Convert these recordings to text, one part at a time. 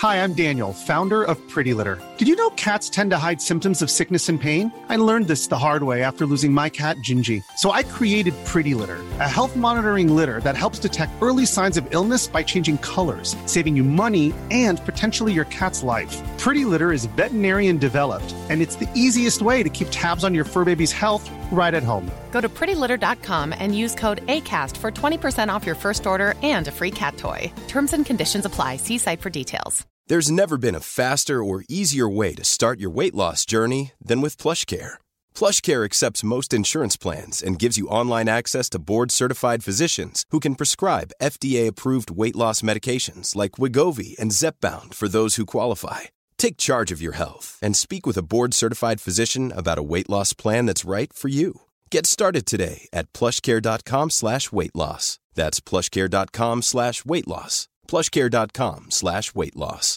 Hi, I'm Daniel, founder of Pretty Litter. Did you know cats tend to hide symptoms of sickness and pain? I learned this the hard way after losing my cat, Gingy. So I created Pretty Litter, a health monitoring litter that helps detect early signs of illness by changing colors, saving you money and potentially your cat's life. Pretty Litter is veterinarian developed, and it's the easiest way to keep tabs on your fur baby's health right at home. Go to prettylitter.com and use code ACAST for 20% off your first order and a free cat toy. Terms and conditions apply. See site for details. There's never been a faster or easier way to start your weight loss journey than with PlushCare. PlushCare accepts most insurance plans and gives you online access to board-certified physicians who can prescribe FDA-approved weight loss medications like Wegovy and Zepbound for those who qualify. Take charge of your health and speak with a board-certified physician about a weight loss plan that's right for you. Get started today at plushcare.com/weightloss. That's plushcare.com/weightloss. plushcare.com/weightloss.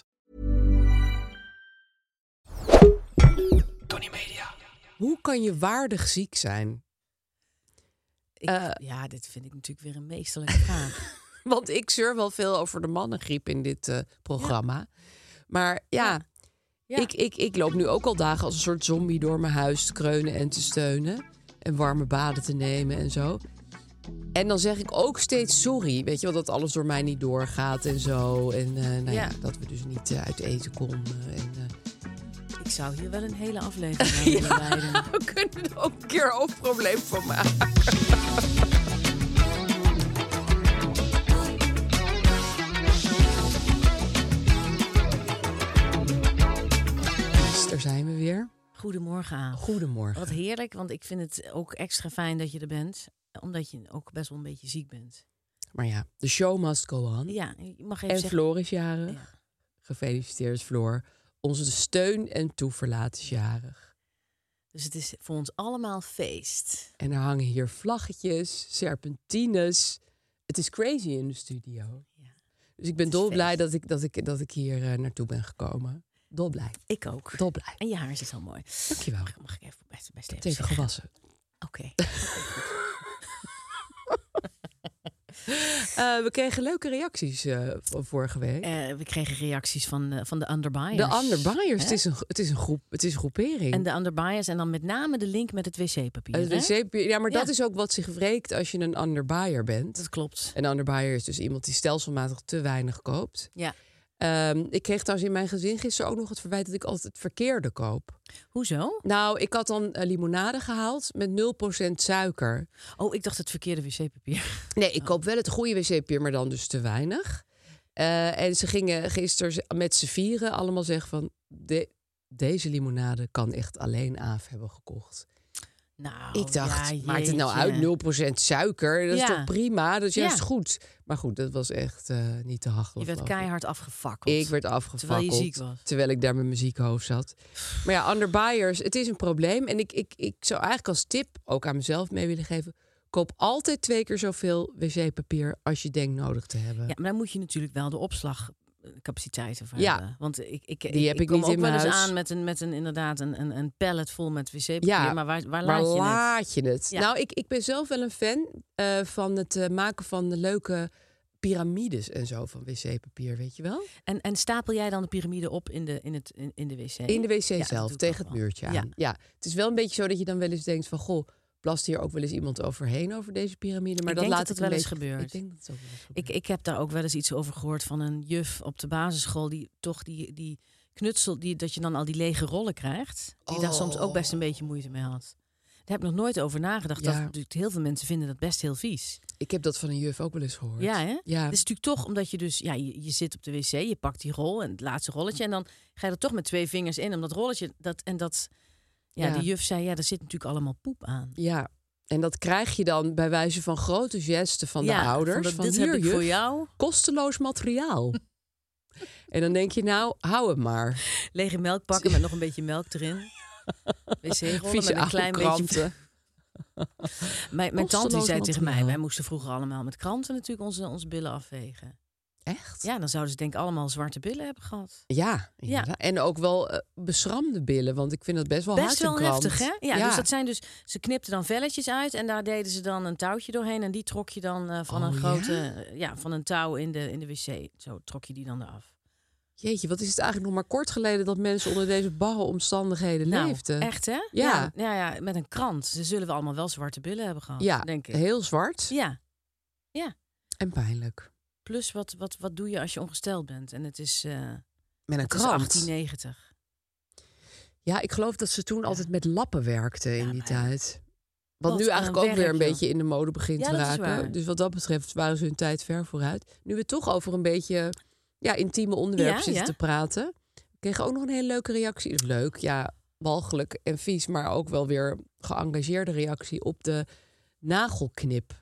Tony Media. Hoe kan je waardig ziek zijn? Dit vind ik natuurlijk weer een meesterlijke vraag. Want ik zeur wel veel over de mannengriep in dit programma. Ja. Maar ik loop nu ook al dagen als een soort zombie door mijn huis te kreunen en te steunen. En warme baden te nemen en zo. En dan zeg ik ook steeds sorry. Weet je wel, dat alles door mij niet doorgaat en zo. En dat we dus niet uit eten konden. Ik zou hier wel een hele aflevering aan willen wijden. We kunnen er ook een keer een probleem van maken. Daar zijn we weer. Goedemorgen aan. Goedemorgen. Wat heerlijk, want ik vind het ook extra fijn dat je er bent. Omdat je ook best wel een beetje ziek bent. Maar ja, de show must go on. Ja, je mag even en zeggen... Floor is jarig. Ja. Gefeliciteerd, Floor. Onze steun en toeverlaat is jarig. Dus het is voor ons allemaal feest. En er hangen hier vlaggetjes, serpentines. Het is crazy in de studio. Ja. Dus ik ben dolblij dat ik hier naartoe ben gekomen. Dolblij. Ik ook. Dolblij. En je haar zit zo mooi. Dankjewel. Mag ik even best even even gewassen. Oké. We kregen leuke reacties van vorige week. We kregen reacties van de underbuyers. De underbuyers. Het is een groep. Het is een groepering. En de underbuyers en dan met name de link met het wc-papier. Het wc-papier. Ja, maar dat is ook wat zich wreekt als je een underbuyer bent. Dat klopt. Een underbuyer is dus iemand die stelselmatig te weinig koopt. Ja. Ik kreeg trouwens in mijn gezin gisteren ook nog het verwijt dat ik altijd het verkeerde koop. Hoezo? Nou, ik had dan limonade gehaald met 0% suiker. Oh, ik dacht het verkeerde wc-papier. Nee, ik koop wel het goede wc-papier, maar dan dus te weinig. En ze gingen gisteren met z'n vieren allemaal zeggen van... Deze limonade kan echt alleen Aaf hebben gekocht. Nou, ik dacht, ja, maakt het nou uit 0% suiker? Dat is toch prima? Dat is juist goed. Maar goed, dat was echt niet te hachelen. Je werd keihard afgefakkeld. Ik werd afgefakkeld. Terwijl je ziek was. Terwijl ik daar met mijn zieke hoofd zat. Maar ja, underbuyers, het is een probleem. En ik zou eigenlijk als tip ook aan mezelf mee willen geven... koop altijd 2 keer zoveel wc-papier als je denkt nodig te hebben. Ja, maar dan moet je natuurlijk wel de opslagcapaciteiten voor Ja. hebben. Want ik kom ook in wel mijn eens huis aan met inderdaad een pallet vol met wc-papier. Ja, maar waar waar laat je het? je het? Ja. Nou, ik ben zelf wel een fan van het maken van de leuke piramides en zo van wc-papier, weet je wel? En stapel jij dan de piramide op in de wc? In de wc Ja, dat zelf, doe ik tegen ook het wel. muurtje aan. Ja. Ja, het is wel een beetje zo dat je dan wel eens denkt van... goh, plast hier ook wel eens iemand overheen over deze piramide? Maar Ik dan denk laat dat ik het een wel eens beetje... gebeurt. Ik denk dat het ook wel eens gebeurt. Ik heb daar ook wel eens iets over gehoord van een juf op de basisschool... die toch die knutsel, dat je dan al die lege rollen krijgt... die daar soms ook best een beetje moeite mee had. Daar heb ik nog nooit over nagedacht. Ja. Dat natuurlijk heel veel mensen vinden dat best heel vies. Ik heb dat van een juf ook wel eens gehoord. Ja, hè? Ja. Het is natuurlijk toch omdat je dus... Ja, je zit op de wc, je pakt die rol en het laatste rolletje... en dan ga je er toch met 2 vingers in om dat rolletje... Ja. Die juf zei, daar zit natuurlijk allemaal poep aan. Ja, en dat krijg je dan bij wijze van grote gesten van de ouders. Van dit heb ik juf, voor jou. kosteloos materiaal. En dan denk je, nou, hou het maar. Lege melk pakken met nog een beetje melk erin. Wc-rollen Vieze met een klein kranten. beetje... Mijn tante die Kosteloos zei tegen mij... materiaal. wij moesten vroeger allemaal met kranten natuurlijk onze billen afvegen. Echt? Ja, dan zouden ze denk ik allemaal zwarte billen hebben gehad. Ja, Ja. En ook wel beschramde billen, want ik vind dat best wel Best hard wel een krant. heftig, hè? Ja, dus dat zijn dus... Ze knipten dan velletjes uit en daar deden ze dan een touwtje doorheen... en die trok je dan van een grote... van een touw in de wc. Zo trok je die dan eraf. Jeetje, wat is het eigenlijk nog maar kort geleden... dat mensen onder deze barre omstandigheden leefden. Echt, hè? Ja. Ja, met een krant. Ze zullen we allemaal wel zwarte billen hebben gehad, Ja, denk ik. heel zwart. Ja. En pijnlijk. Plus, wat doe je als je ongesteld bent? En het is... Met een het is krant. 1890. Ja, ik geloof dat ze toen altijd met lappen werkten in die tijd. Wat Wat nu eigenlijk een ook weer een werk, beetje in de mode begint te Ja, dat is raken. waar. Dus wat dat betreft waren ze hun tijd ver vooruit. Nu we het toch over een beetje intieme onderwerpen zitten te praten. We kregen ook nog een hele leuke reactie. Dus leuk, walgelijk en vies, maar ook wel weer geëngageerde reactie op de nagelknip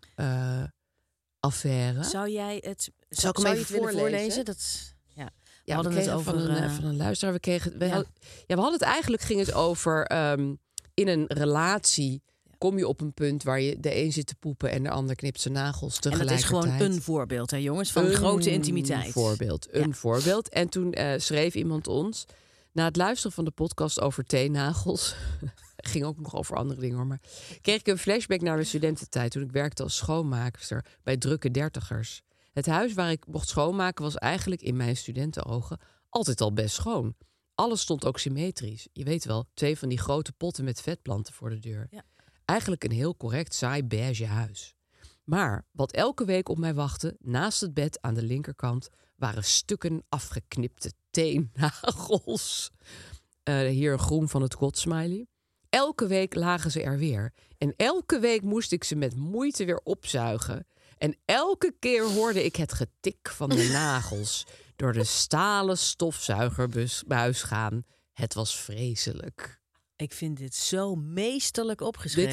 affaire. Zou jij het... Zal ik hem zou je even het willen voorlezen? voorlezen? Dat, ja. We hadden het kregen over van een luisteraar. We Ja. hadden het eigenlijk, ging het over in een relatie kom je op een punt waar je de een zit te poepen en de ander knipt zijn nagels En tegelijkertijd. dat is gewoon een voorbeeld, hè jongens, van grote intimiteit. Een voorbeeld. En toen schreef iemand ons, na het luisteren van de podcast over teennagels, ging ook nog over andere dingen hoor, maar kreeg ik een flashback naar mijn studententijd toen ik werkte als schoonmaakster bij drukke dertigers. Het huis waar ik mocht schoonmaken was eigenlijk in mijn studentenogen altijd al best schoon. Alles stond ook symmetrisch. Je weet wel, 2 van die grote potten met vetplanten voor de deur. Ja. Eigenlijk een heel correct, saai beige huis. Maar wat elke week op mij wachtte, naast het bed aan de linkerkant, waren stukken afgeknipte teennagels. Hier een groen van het godsmiley. Elke week lagen ze er weer. En elke week moest ik ze met moeite weer opzuigen. En elke keer hoorde ik het getik van de nagels door de stalen stofzuigerbuis gaan. Het was vreselijk. Ik vind dit zo meesterlijk opgeschreven.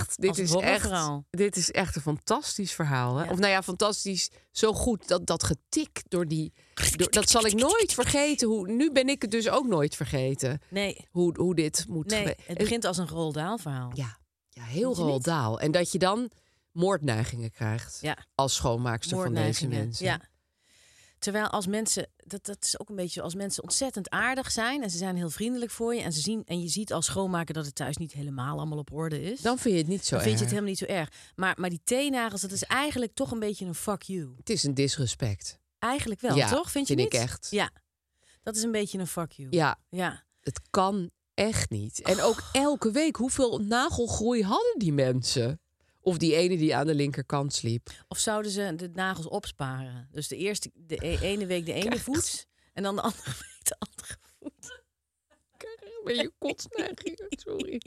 Dit is echt een fantastisch verhaal. Hè? Ja. Of fantastisch, zo goed. Dat getik dat zal ik nooit vergeten. Nu ben ik het dus ook nooit vergeten. Nee. Hoe dit moet Nee, het begint als een Roald Dahl verhaal. Ja, heel Roald Dahl. En dat je dan moordneigingen krijgt als schoonmaakster van deze mensen. Ja. Terwijl als mensen, dat is ook een beetje als mensen ontzettend aardig zijn en ze zijn heel vriendelijk voor je en je ziet als schoonmaker dat het thuis niet helemaal allemaal op orde is. Dan vind je het niet zo erg. Dan vind je het helemaal niet zo erg. Maar die teennagels, dat is eigenlijk toch een beetje een fuck you. Het is een disrespect. Eigenlijk wel, ja, toch? Vind je niet? Ik echt. Ja, dat is een beetje een fuck you. Ja. Het kan echt niet. En ook elke week, hoeveel nagelgroei hadden die mensen? Of die ene die aan de linkerkant sliep. Of zouden ze de nagels opsparen? Dus de ene week de ene voet en dan de andere week de andere voet. Ben je kotsneiging? Sorry.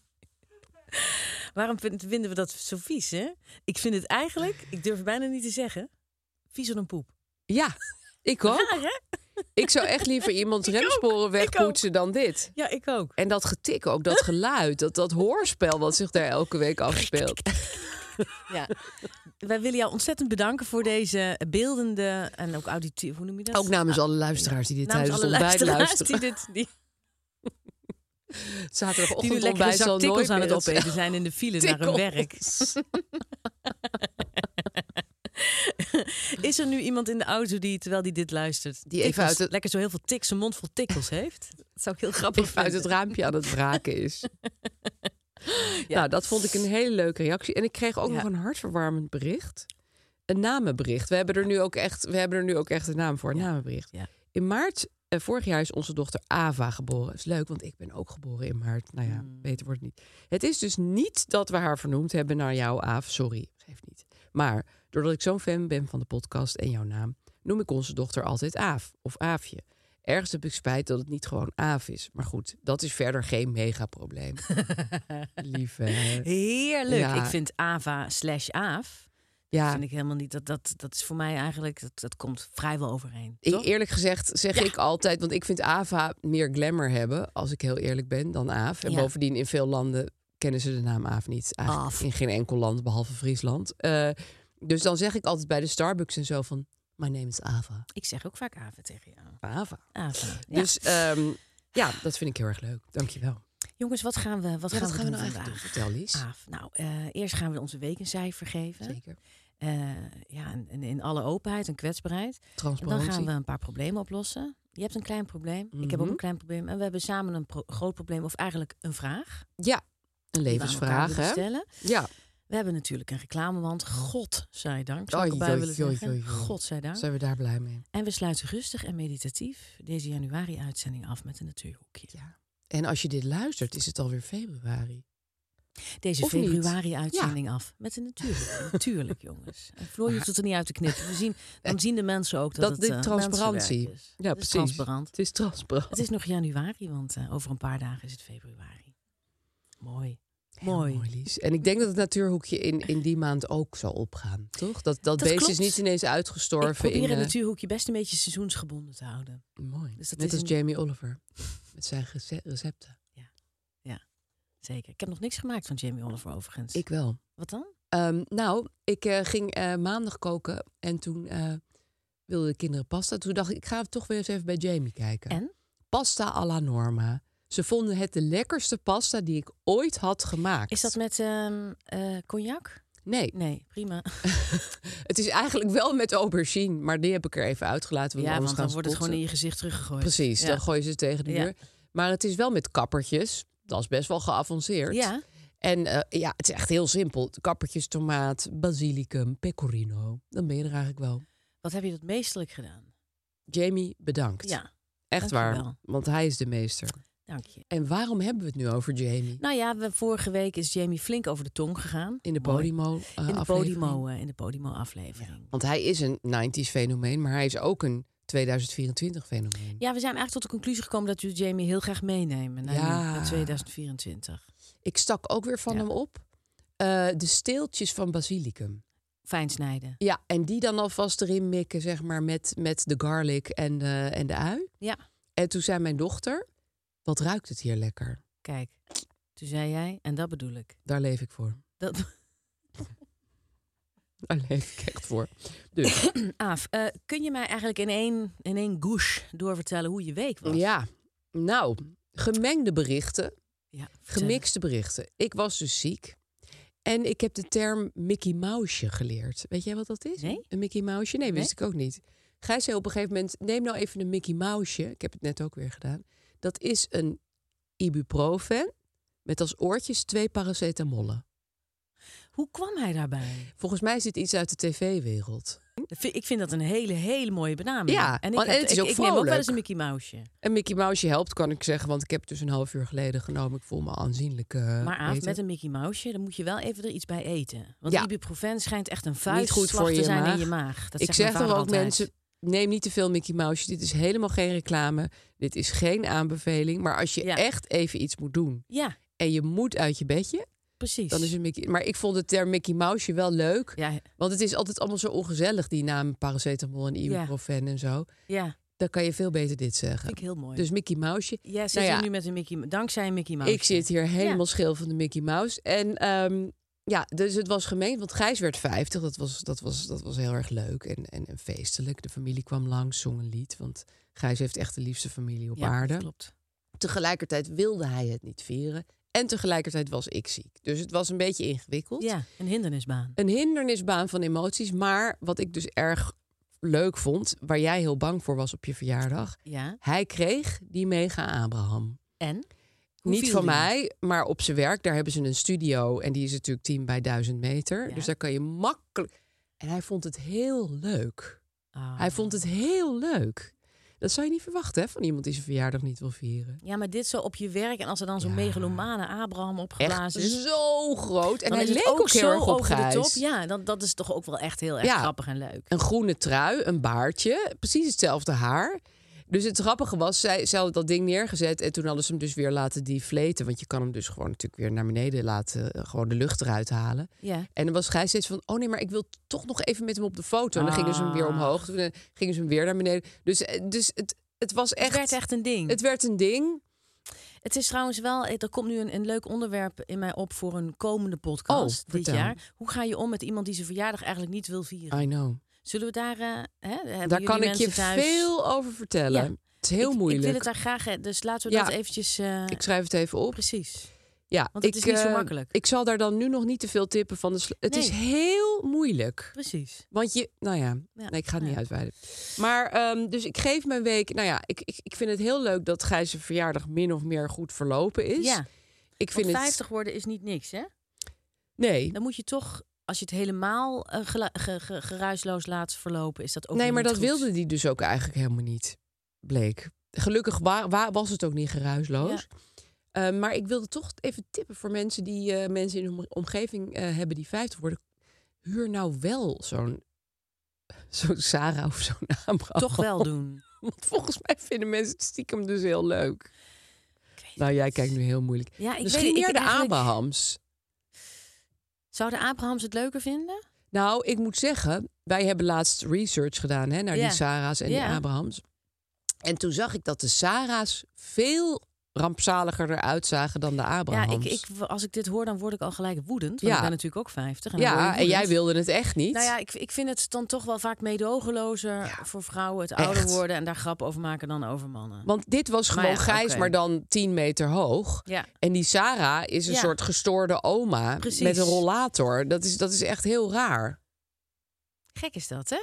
Waarom vinden we dat zo vies, hè? Ik vind het eigenlijk, ik durf het bijna niet te zeggen, viezer dan poep. Ja, ik ook. Raar, hè? Ik zou echt liever iemands remsporen wegpoetsen dan dit. Ja, ik ook. En dat getik ook, dat geluid, dat hoorspel wat zich daar elke week afspeelt. Ja. Wij willen jou ontzettend bedanken voor deze beeldende en ook auditief, hoe noem je dat? Ook namens alle luisteraars die dit namens tijdens alle het ontbijt luisteraars luisteren. Die Zaterdagochtend nu lekker een ontbijt zak zal tikkels nooit aan het meer opeten zijn in de file naar hun werk. Is er nu iemand in de auto die, terwijl die dit luistert, die even uit lekker zo heel veel zijn mond vol tikkels heeft? Dat zou ik heel grappig vinden. Uit het raampje aan het braken is. Ja. Nou, dat vond ik een hele leuke reactie. En ik kreeg ook nog een hartverwarmend bericht. Een namenbericht. We hebben er nu ook echt een naam voor. Een namenbericht. Ja. In maart vorig jaar is onze dochter Ava geboren. Dat is leuk, want ik ben ook geboren in maart. Nou ja, beter wordt het niet. Het is dus niet dat we haar vernoemd hebben naar jou, Aaf. Sorry, geeft niet. Maar doordat ik zo'n fan ben van de podcast en jouw naam, noem ik onze dochter altijd Aaf of Aafje. Ergens heb ik spijt dat het niet gewoon Aaf is. Maar goed, dat is verder geen megaprobleem. Lief, hè? Heerlijk. Ja. Ik vind Ava/Aaf. Ja. Dat vind ik helemaal niet. Dat is voor mij eigenlijk, dat komt vrijwel overeen. Eerlijk gezegd zeg ik altijd, want ik vind Ava meer glamour hebben, als ik heel eerlijk ben, dan Aaf. En bovendien in veel landen kennen ze de naam Aaf niet. Eigenlijk in geen enkel land, behalve Friesland. Dus dan zeg ik altijd bij de Starbucks en zo van, my name is Ava. Ik zeg ook vaak Ava tegen jou. Ava. Ja. Dus dat vind ik heel erg leuk. Dankjewel. Jongens, wat gaan we doen nou vandaag? Eigenlijk doen? Vertel, Lies. Nou, eerst gaan we onze week een cijfer geven. Zeker. En in alle openheid en kwetsbaarheid. En dan gaan we een paar problemen oplossen. Je hebt een klein probleem. Ik heb ook een klein probleem. En we hebben samen een groot probleem. Of eigenlijk een vraag. Ja, een levensvraag. Stellen. Ja. We hebben natuurlijk een reclamewand. Godzijdank. Zou ik erbij willen zeggen. Godzijdank. Zijn we daar blij mee? En we sluiten rustig en meditatief deze januari-uitzending af met een natuurhoekje. Ja. En als je dit luistert, is het alweer februari. Deze Of niet? februari-uitzending af met een natuurhoekje. Natuurlijk, jongens. En Floor, je hoeft het er niet uit te knippen. Dan zien de mensen ook dat dit het transparantie mensenwerk is. Ja, het is precies. transparant. Het is transparant. Het is nog januari, want over een paar dagen is het februari. Mooi. Mooi, Lies. En ik denk dat het natuurhoekje in die maand ook zal opgaan, toch? Dat beest klopt. is niet ineens uitgestorven. Ik probeer het natuurhoekje best een beetje seizoensgebonden te houden. Mooi. Dus dat Net is als Jamie Oliver. Met zijn recepten. Ja, zeker. Ik heb nog niks gemaakt van Jamie Oliver overigens. Ik wel. Wat dan? Ik ging maandag koken en toen wilden de kinderen pasta. Toen dacht ik ga toch weer eens even bij Jamie kijken. En? Pasta alla Norma. Ze vonden het de lekkerste pasta die ik ooit had gemaakt. Is dat met cognac? Nee. Nee, prima. Het is eigenlijk wel met aubergine, maar die heb ik er even uitgelaten. Ja, anders want dan gaan wordt het spotten. gewoon in je gezicht teruggegooid. Precies, Ja. dan gooien ze het tegen de muur. Maar het is wel met kappertjes. Dat is best wel geavanceerd. Ja. En het is echt heel simpel. Kappertjes, tomaat, basilicum, pecorino. Dan ben je er eigenlijk wel. Wat heb je dat meesterlijk gedaan? Jamie, bedankt. Ja, Echt dankjewel. waar, want hij is de meester. dank je. En waarom hebben we het nu over Jamie? Nou ja, vorige week is Jamie flink over de tong gegaan. In de Mooi. Podimo In de Podimo-aflevering. Ja, want hij is een 90s fenomeen, maar hij is ook een 2024 fenomeen. Ja, we zijn eigenlijk tot de conclusie gekomen dat we Jamie heel graag meenemen naar 2024. Ik stak ook weer van hem op. De steeltjes van basilicum. Fijn snijden. Ja, en die dan alvast erin mikken, zeg maar, met de garlic en de ui. Ja. En toen zei mijn dochter, wat ruikt het hier lekker? Kijk, toen zei jij, en dat bedoel ik. Daar leef ik voor. Daar leef ik echt voor. Dus. Aaf, kun je mij eigenlijk in één gouche doorvertellen hoe je week was? Ja, nou, gemengde berichten. Ja, Gemixte berichten. Ik was dus ziek. En ik heb de term Mickey Mouseje geleerd. Weet jij wat dat is? Nee. Een Mickey Mouseje? Nee, wist ik ook niet. Gijs zei op een gegeven moment, neem nou even een Mickey Mouseje. Ik heb het net ook weer gedaan. Dat is een ibuprofen met als oortjes 2 paracetamollen. Hoe kwam hij daarbij? Volgens mij is dit iets uit de tv-wereld. Ik vind dat een hele mooie benaming. Ja, en het is ook ik neem ook wel vrolijk. eens een Mickey Mouseje. Een Mickey Mouseje helpt, kan ik zeggen. Want ik heb het dus een half uur geleden genomen. Ik voel me aanzienlijk Maar Aaf, beter. met een Mickey Mouseje, dan moet je wel even er iets bij eten. Want Ja. ibuprofen schijnt echt een Niet vuistslag goed voor te je zijn maag. in je maag. Dat Ik zegt zeg mijn er vader ook altijd. mensen, neem niet te veel Mickey Mouse. Dit is helemaal geen reclame. Dit is geen aanbeveling. Maar als je echt even iets moet doen Ja, en je moet uit je bedje, precies. dan is een Mickey. Maar ik vond de term Mickey Mouse wel leuk. Ja, Want het is altijd allemaal zo ongezellig, die naam paracetamol en ibuprofen en zo. ja, Dan kan je veel beter dit zeggen. vind ik heel mooi. Dus Mickey Mouse. Jij zit nou ja, hier nu met een Mickey, dankzij een Mickey Mouse. ik zit hier helemaal scheel van de Mickey Mouse. En dus het was gemeen, want Gijs werd 50. Dat was heel erg leuk en feestelijk. De familie kwam langs, zong een lied. Want Gijs heeft echt de liefste familie op aarde. Dat klopt. Tegelijkertijd wilde hij het niet vieren. En tegelijkertijd was ik ziek. Dus het was een beetje ingewikkeld. Ja, een hindernisbaan. Een hindernisbaan van emoties. Maar wat ik dus erg leuk vond, waar jij heel bang voor was op je verjaardag. Ja. Hij kreeg die mega Abraham. En? Hoe Niet viel van die? mij, maar op zijn werk. Daar hebben ze een studio en die is natuurlijk 10 bij 1000 meter. Ja. Dus daar kan je makkelijk... En hij vond het heel leuk. Oh. Hij vond het heel leuk. Dat zou je niet verwachten, hè, van iemand die zijn verjaardag niet wil vieren. Ja, maar dit zo op je werk en als er dan zo'n megalomane Abraham Echt opgeblazen is. zo groot. En Dan hij is het leek ook heel zo erg op over de Gijs. top. Ja, dat is toch ook wel echt heel erg grappig en leuk. Een groene trui, een baardje, precies hetzelfde haar. Dus het grappige was, zij hadden dat ding neergezet en toen hadden ze hem dus weer laten deflaten. Want je kan hem dus gewoon natuurlijk weer naar beneden laten, gewoon de lucht eruit halen. Ja. En dan was Gijs steeds van, oh nee, maar ik wil toch nog even met hem op de foto. En dan gingen ze hem weer omhoog, toen gingen ze hem weer naar beneden. Dus het was echt... Het werd echt een ding. Het werd een ding. Het is trouwens wel, er komt nu een leuk onderwerp in mij op voor een komende podcast dit vertel. jaar. Hoe ga je om met iemand die zijn verjaardag eigenlijk niet wil vieren? I know. Zullen we daar, Daar kan ik je veel over vertellen. Ja. Het is heel moeilijk. Ik wil het daar graag, dus laten we dat eventjes... Ik schrijf het even op. Precies. Ja, Want het is niet zo makkelijk. Ik zal daar dan nu nog niet te veel tippen van. Het is heel moeilijk. Precies. Want je, nee, ik ga het niet uitweiden. Maar dus ik geef mijn week. Nou ja, ik vind het heel leuk dat Gijs' verjaardag min of meer goed verlopen is. Ja. Ik vind Want het 50 worden is niet niks, hè? Nee. Dan moet je toch, als je het helemaal geruisloos laat verlopen, is dat ook Nee, weer maar niet dat goed. wilde die dus ook eigenlijk helemaal niet, bleek. Gelukkig was het ook niet geruisloos. Maar ik wilde toch even tippen voor mensen die mensen in hun omgeving hebben die 50 worden. Huur nou wel zo'n Sarah of zo'n Abraham. Toch wel doen. Want volgens mij vinden mensen het stiekem dus heel leuk. Nou, jij kijkt nu heel moeilijk. Ja, Misschien meer de eigenlijk... Abrahams. Zouden Abrahams het leuker vinden? Nou, ik moet zeggen, wij hebben laatst research gedaan naar die Sarah's en die Abrahams. En toen zag ik dat de Sarah's veel rampzaliger eruit zagen dan de Abrahams. Ja, als ik dit hoor, dan word ik al gelijk woedend. Want ik ben natuurlijk ook 50. En en jij wilde het echt niet. Nou ja, ik vind het dan toch wel vaak meedogenlozer voor vrouwen het ouder worden en daar grap over maken dan over mannen. Want dit was gewoon Gijs, maar dan 10 meter hoog. Ja. En die Sarah is een soort gestoorde oma met een rollator. Dat is echt heel raar. Gek is dat, hè?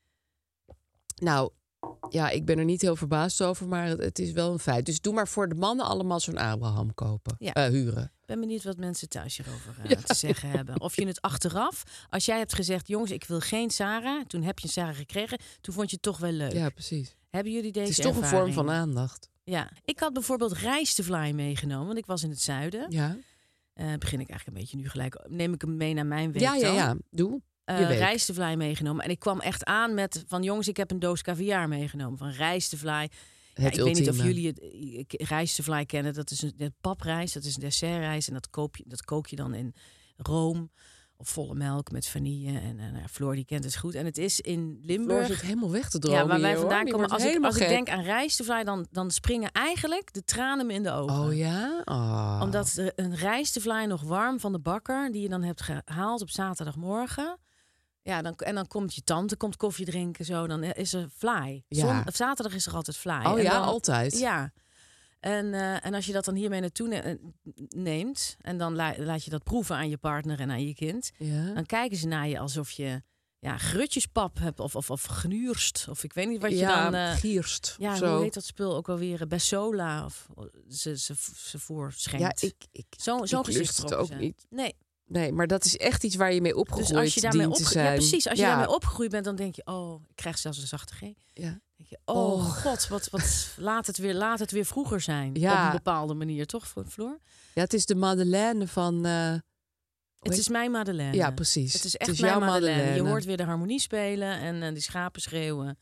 Nou, ja, ik ben er niet heel verbaasd over, maar het is wel een feit. Dus doe maar voor de mannen allemaal zo'n Abraham kopen, huren. Ik ben benieuwd wat mensen thuis hierover te zeggen hebben. Of je het achteraf, als jij hebt gezegd, jongens, ik wil geen Sarah. Toen heb je een Sarah gekregen. Toen vond je het toch wel leuk. Ja, precies. Hebben jullie deze Het is toch ervaring? een vorm van aandacht. Ja, ik had bijvoorbeeld rijstevlaai meegenomen, want ik was in het zuiden. Ja. Begin ik eigenlijk een beetje nu gelijk. Neem ik hem mee naar mijn week dan? Ja, doe. Rijstevlaai meegenomen. En ik kwam echt aan met van jongens, ik heb een doos caviar meegenomen. Van rijstevlaai. Ja, ik weet niet of jullie het rijstevlaai kennen. Dat is een paprijst, dat is een dessertrijst. En dat kook je dan in room of volle melk met vanille. En Floor die kent het goed. En het is in Limburg. Floor zit helemaal weg te dromen. Ja, waar wij hier, vandaan komen. Als ik denk aan rijstevlaai, dan springen eigenlijk de tranen me in de ogen. Oh ja? Oh. Omdat een rijstevlaai nog warm van de bakker, die je dan hebt gehaald op zaterdagmorgen. Ja, dan komt je tante, komt koffie drinken, zo. Dan is er vlaai. Zaterdag is er altijd vlaai. Oh en ja, dan, altijd. Ja. En als je dat dan hiermee naartoe neemt en dan laat je dat proeven aan je partner en aan je kind, dan kijken ze naar je alsof je grutjespap hebt of gnuurst. Of ik weet niet wat je dan... gierst. Ja, zo. hoe heet dat spul ook alweer? Bessola of ze voorschenkt. Ja, Zo'n gezicht het ook niet. Nee, maar dat is echt iets waar je mee opgegroeid dus als je daarmee dient te zijn. Ja, precies. Als je daarmee opgegroeid bent, dan denk je, oh, ik krijg zelfs een zachte G. Ja. Denk je, oh god, wat laat het weer vroeger zijn. Ja. Op een bepaalde manier, toch, Floor? Ja, het is de Madeleine van... het is mijn Madeleine. Ja, precies. Het is echt mijn Madeleine. Je hoort weer de harmonie spelen en die schapen schreeuwen.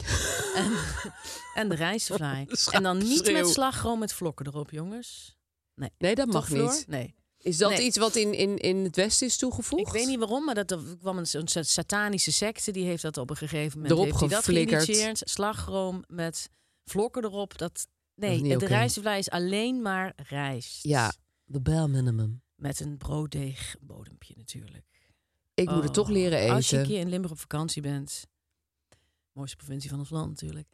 en de rijstevlaai. En dan niet met slagroom met vlokken erop, jongens. Nee, dat mag Floor? niet. Nee. Is dat iets wat in het Westen is toegevoegd? Ik weet niet waarom, maar dat kwam een satanische secte. Die heeft dat op een gegeven moment erop heeft die dat geflikkerd. geïnitieerd. Slagroom met vlokken erop. De oké. rijstevlaai is alleen maar rijst. Ja, de bare minimum. Met een brooddeegbodempje natuurlijk. Ik moet het toch leren eten. Als je een keer in Limburg op vakantie bent, mooiste provincie van ons land natuurlijk,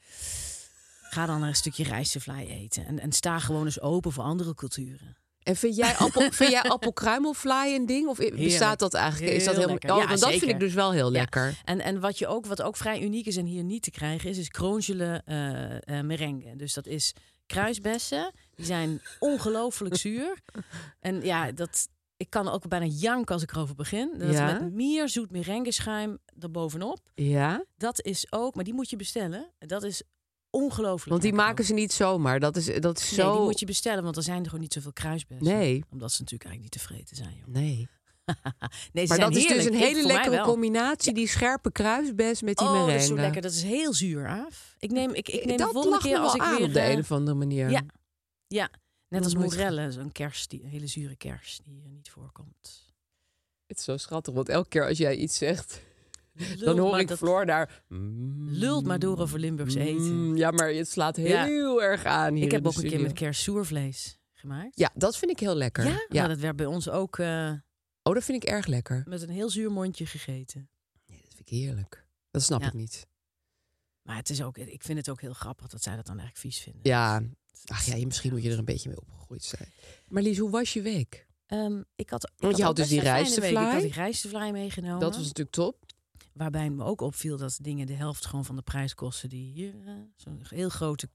ga dan een stukje rijstevlaai eten. En sta gewoon eens open voor andere culturen. En vind jij appelkruimelvlaai een ding? Of bestaat dat eigenlijk? Is dat Heel helemaal? lekker. Ja, want dat zeker. vind ik dus wel heel lekker. En wat ook vrij uniek is en hier niet te krijgen is crongele merengue. Dus dat is kruisbessen. Die zijn ongelooflijk zuur. En ja, ik kan ook bijna janken als ik erover begin. Dat is met meer zoet merengue-schuim erbovenop. Ja. Dat is ook, maar die moet je bestellen. Dat is ongelooflijk. Want die lekker maken ze niet zomaar. Dat is zo... Nee, die moet je bestellen, want er zijn er gewoon niet zoveel kruisbessen. Nee. Omdat ze natuurlijk eigenlijk niet tevreden zijn. Joh. Nee. Nee, maar dat is dus een hele lekkere wel. combinatie. Die scherpe kruisbes met die merengue. Dat is zo lekker. Dat is heel zuur, Aaf. Ik neem de dat volgende keer als ik weer... op de een of andere manier. Ja. Net als nooit morelle, zo'n kers, een hele zure kers die hier niet voorkomt. Het is zo schattig, want elke keer als jij iets zegt, dan hoor ik Floor daar... Lult maar door over Limburgs eten. Ja, maar het slaat heel erg aan hier. Ik heb ook een keer met kers zoervlees gemaakt. Ja, dat vind ik heel lekker. Ja? Nou, dat werd bij ons ook dat vind ik erg lekker. met een heel zuur mondje gegeten. Nee, dat vind ik heerlijk. Dat snap ik niet. Maar het is ook, ik vind het ook heel grappig dat zij dat dan eigenlijk vies vinden. Ja, misschien moet je er een beetje mee opgegroeid zijn. Maar Lies, hoe was je week? Want je had dus die rijstevlaai. Ik had die rijstevlaai meegenomen. Dat was natuurlijk top. Waarbij me ook opviel dat dingen de helft gewoon van de prijs kosten die hier. Zo'n heel grote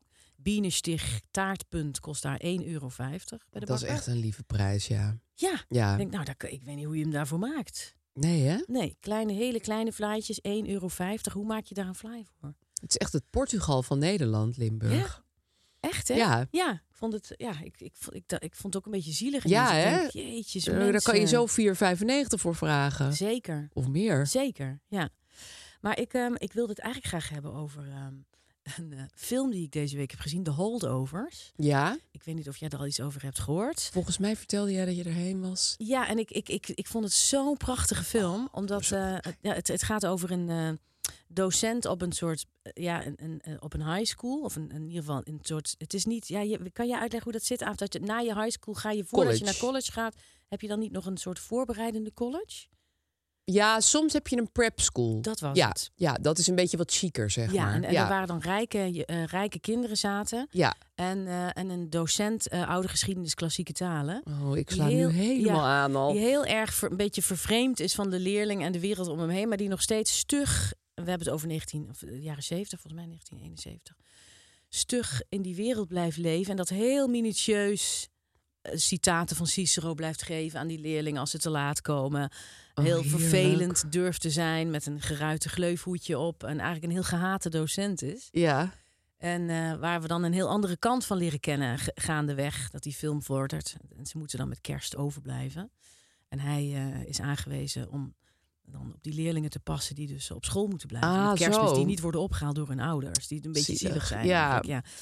Bienenstich taartpunt kost daar €1,50 bij de bakker. Dat is echt een lieve prijs, ja. Ja. Ik denk, ik weet niet hoe je hem daarvoor maakt. Nee, hè? Nee, hele kleine vlaaitjes, €1,50. Hoe maak je daar een vlaai voor? Het is echt het Portugal van Nederland, Limburg. Ja? Echt, hè? Ja. Ik vond het, ik vond het ook een beetje zielig. Ja, hè? Denk, jeetjes, daar kan je zo €4,95 voor vragen. Zeker. Of meer. Zeker, ja. Maar ik wilde het eigenlijk graag hebben over een film die ik deze week heb gezien. The Holdovers. Ja. Ik weet niet of jij er al iets over hebt gehoord. Volgens mij vertelde jij dat je erheen was. Ja, en ik vond het zo'n prachtige film. Omdat het gaat over een docent op een soort op een high school. Of in ieder geval een soort. Het is niet. Kan je uitleggen hoe dat zit? Dat je na je high school ga je voordat je naar college gaat. Heb je dan niet nog een soort voorbereidende college? Ja, soms heb je een prep school. Dat was het. Ja, dat is een beetje wat chiquer, zeg maar. En er waren dan rijke kinderen zaten. Ja. En een docent oude geschiedenis, klassieke talen. Oh, ik sla nu helemaal aan al. Die heel erg een beetje vervreemd is van de leerling en de wereld om hem heen. Maar die nog steeds stug, we hebben het over de jaren 70, volgens mij 1971. Stug in die wereld blijft leven. En dat heel minutieus citaten van Cicero blijft geven aan die leerlingen als ze te laat komen. Heel vervelend durft te zijn met een geruite gleufhoedje op. En eigenlijk een heel gehate docent is. Ja. En waar we dan een heel andere kant van leren kennen gaandeweg. Dat die film vordert. En ze moeten dan met kerst overblijven. En hij is aangewezen om dan op die leerlingen te passen die dus op school moeten blijven. Met kerstmis die niet worden opgehaald door hun ouders. Die een beetje zielig zijn. Ja.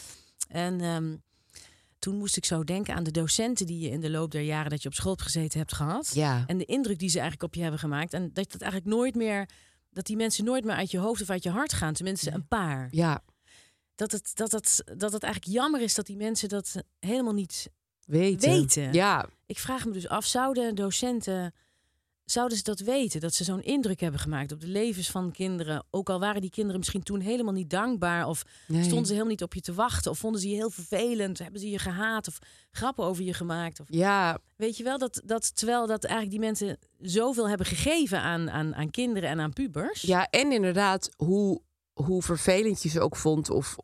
En toen moest ik zo denken aan de docenten die je in de loop der jaren dat je op school hebt gezeten hebt gehad. Ja. En de indruk die ze eigenlijk op je hebben gemaakt. En dat eigenlijk nooit meer, dat die mensen nooit meer uit je hoofd of uit je hart gaan. Tenminste, een paar. Ja. Dat het eigenlijk jammer is dat die mensen dat helemaal niet weten. Ja. Ik vraag me dus af, zouden ze dat weten? Dat ze zo'n indruk hebben gemaakt op de levens van kinderen. Ook al waren die kinderen misschien toen helemaal niet dankbaar. Of stonden ze helemaal niet op je te wachten. Of vonden ze je heel vervelend. Hebben ze je gehaat. Of grappen over je gemaakt. Of, weet je wel, terwijl dat eigenlijk die mensen zoveel hebben gegeven aan kinderen en aan pubers. Ja, en inderdaad hoe vervelend je ze ook vond. Of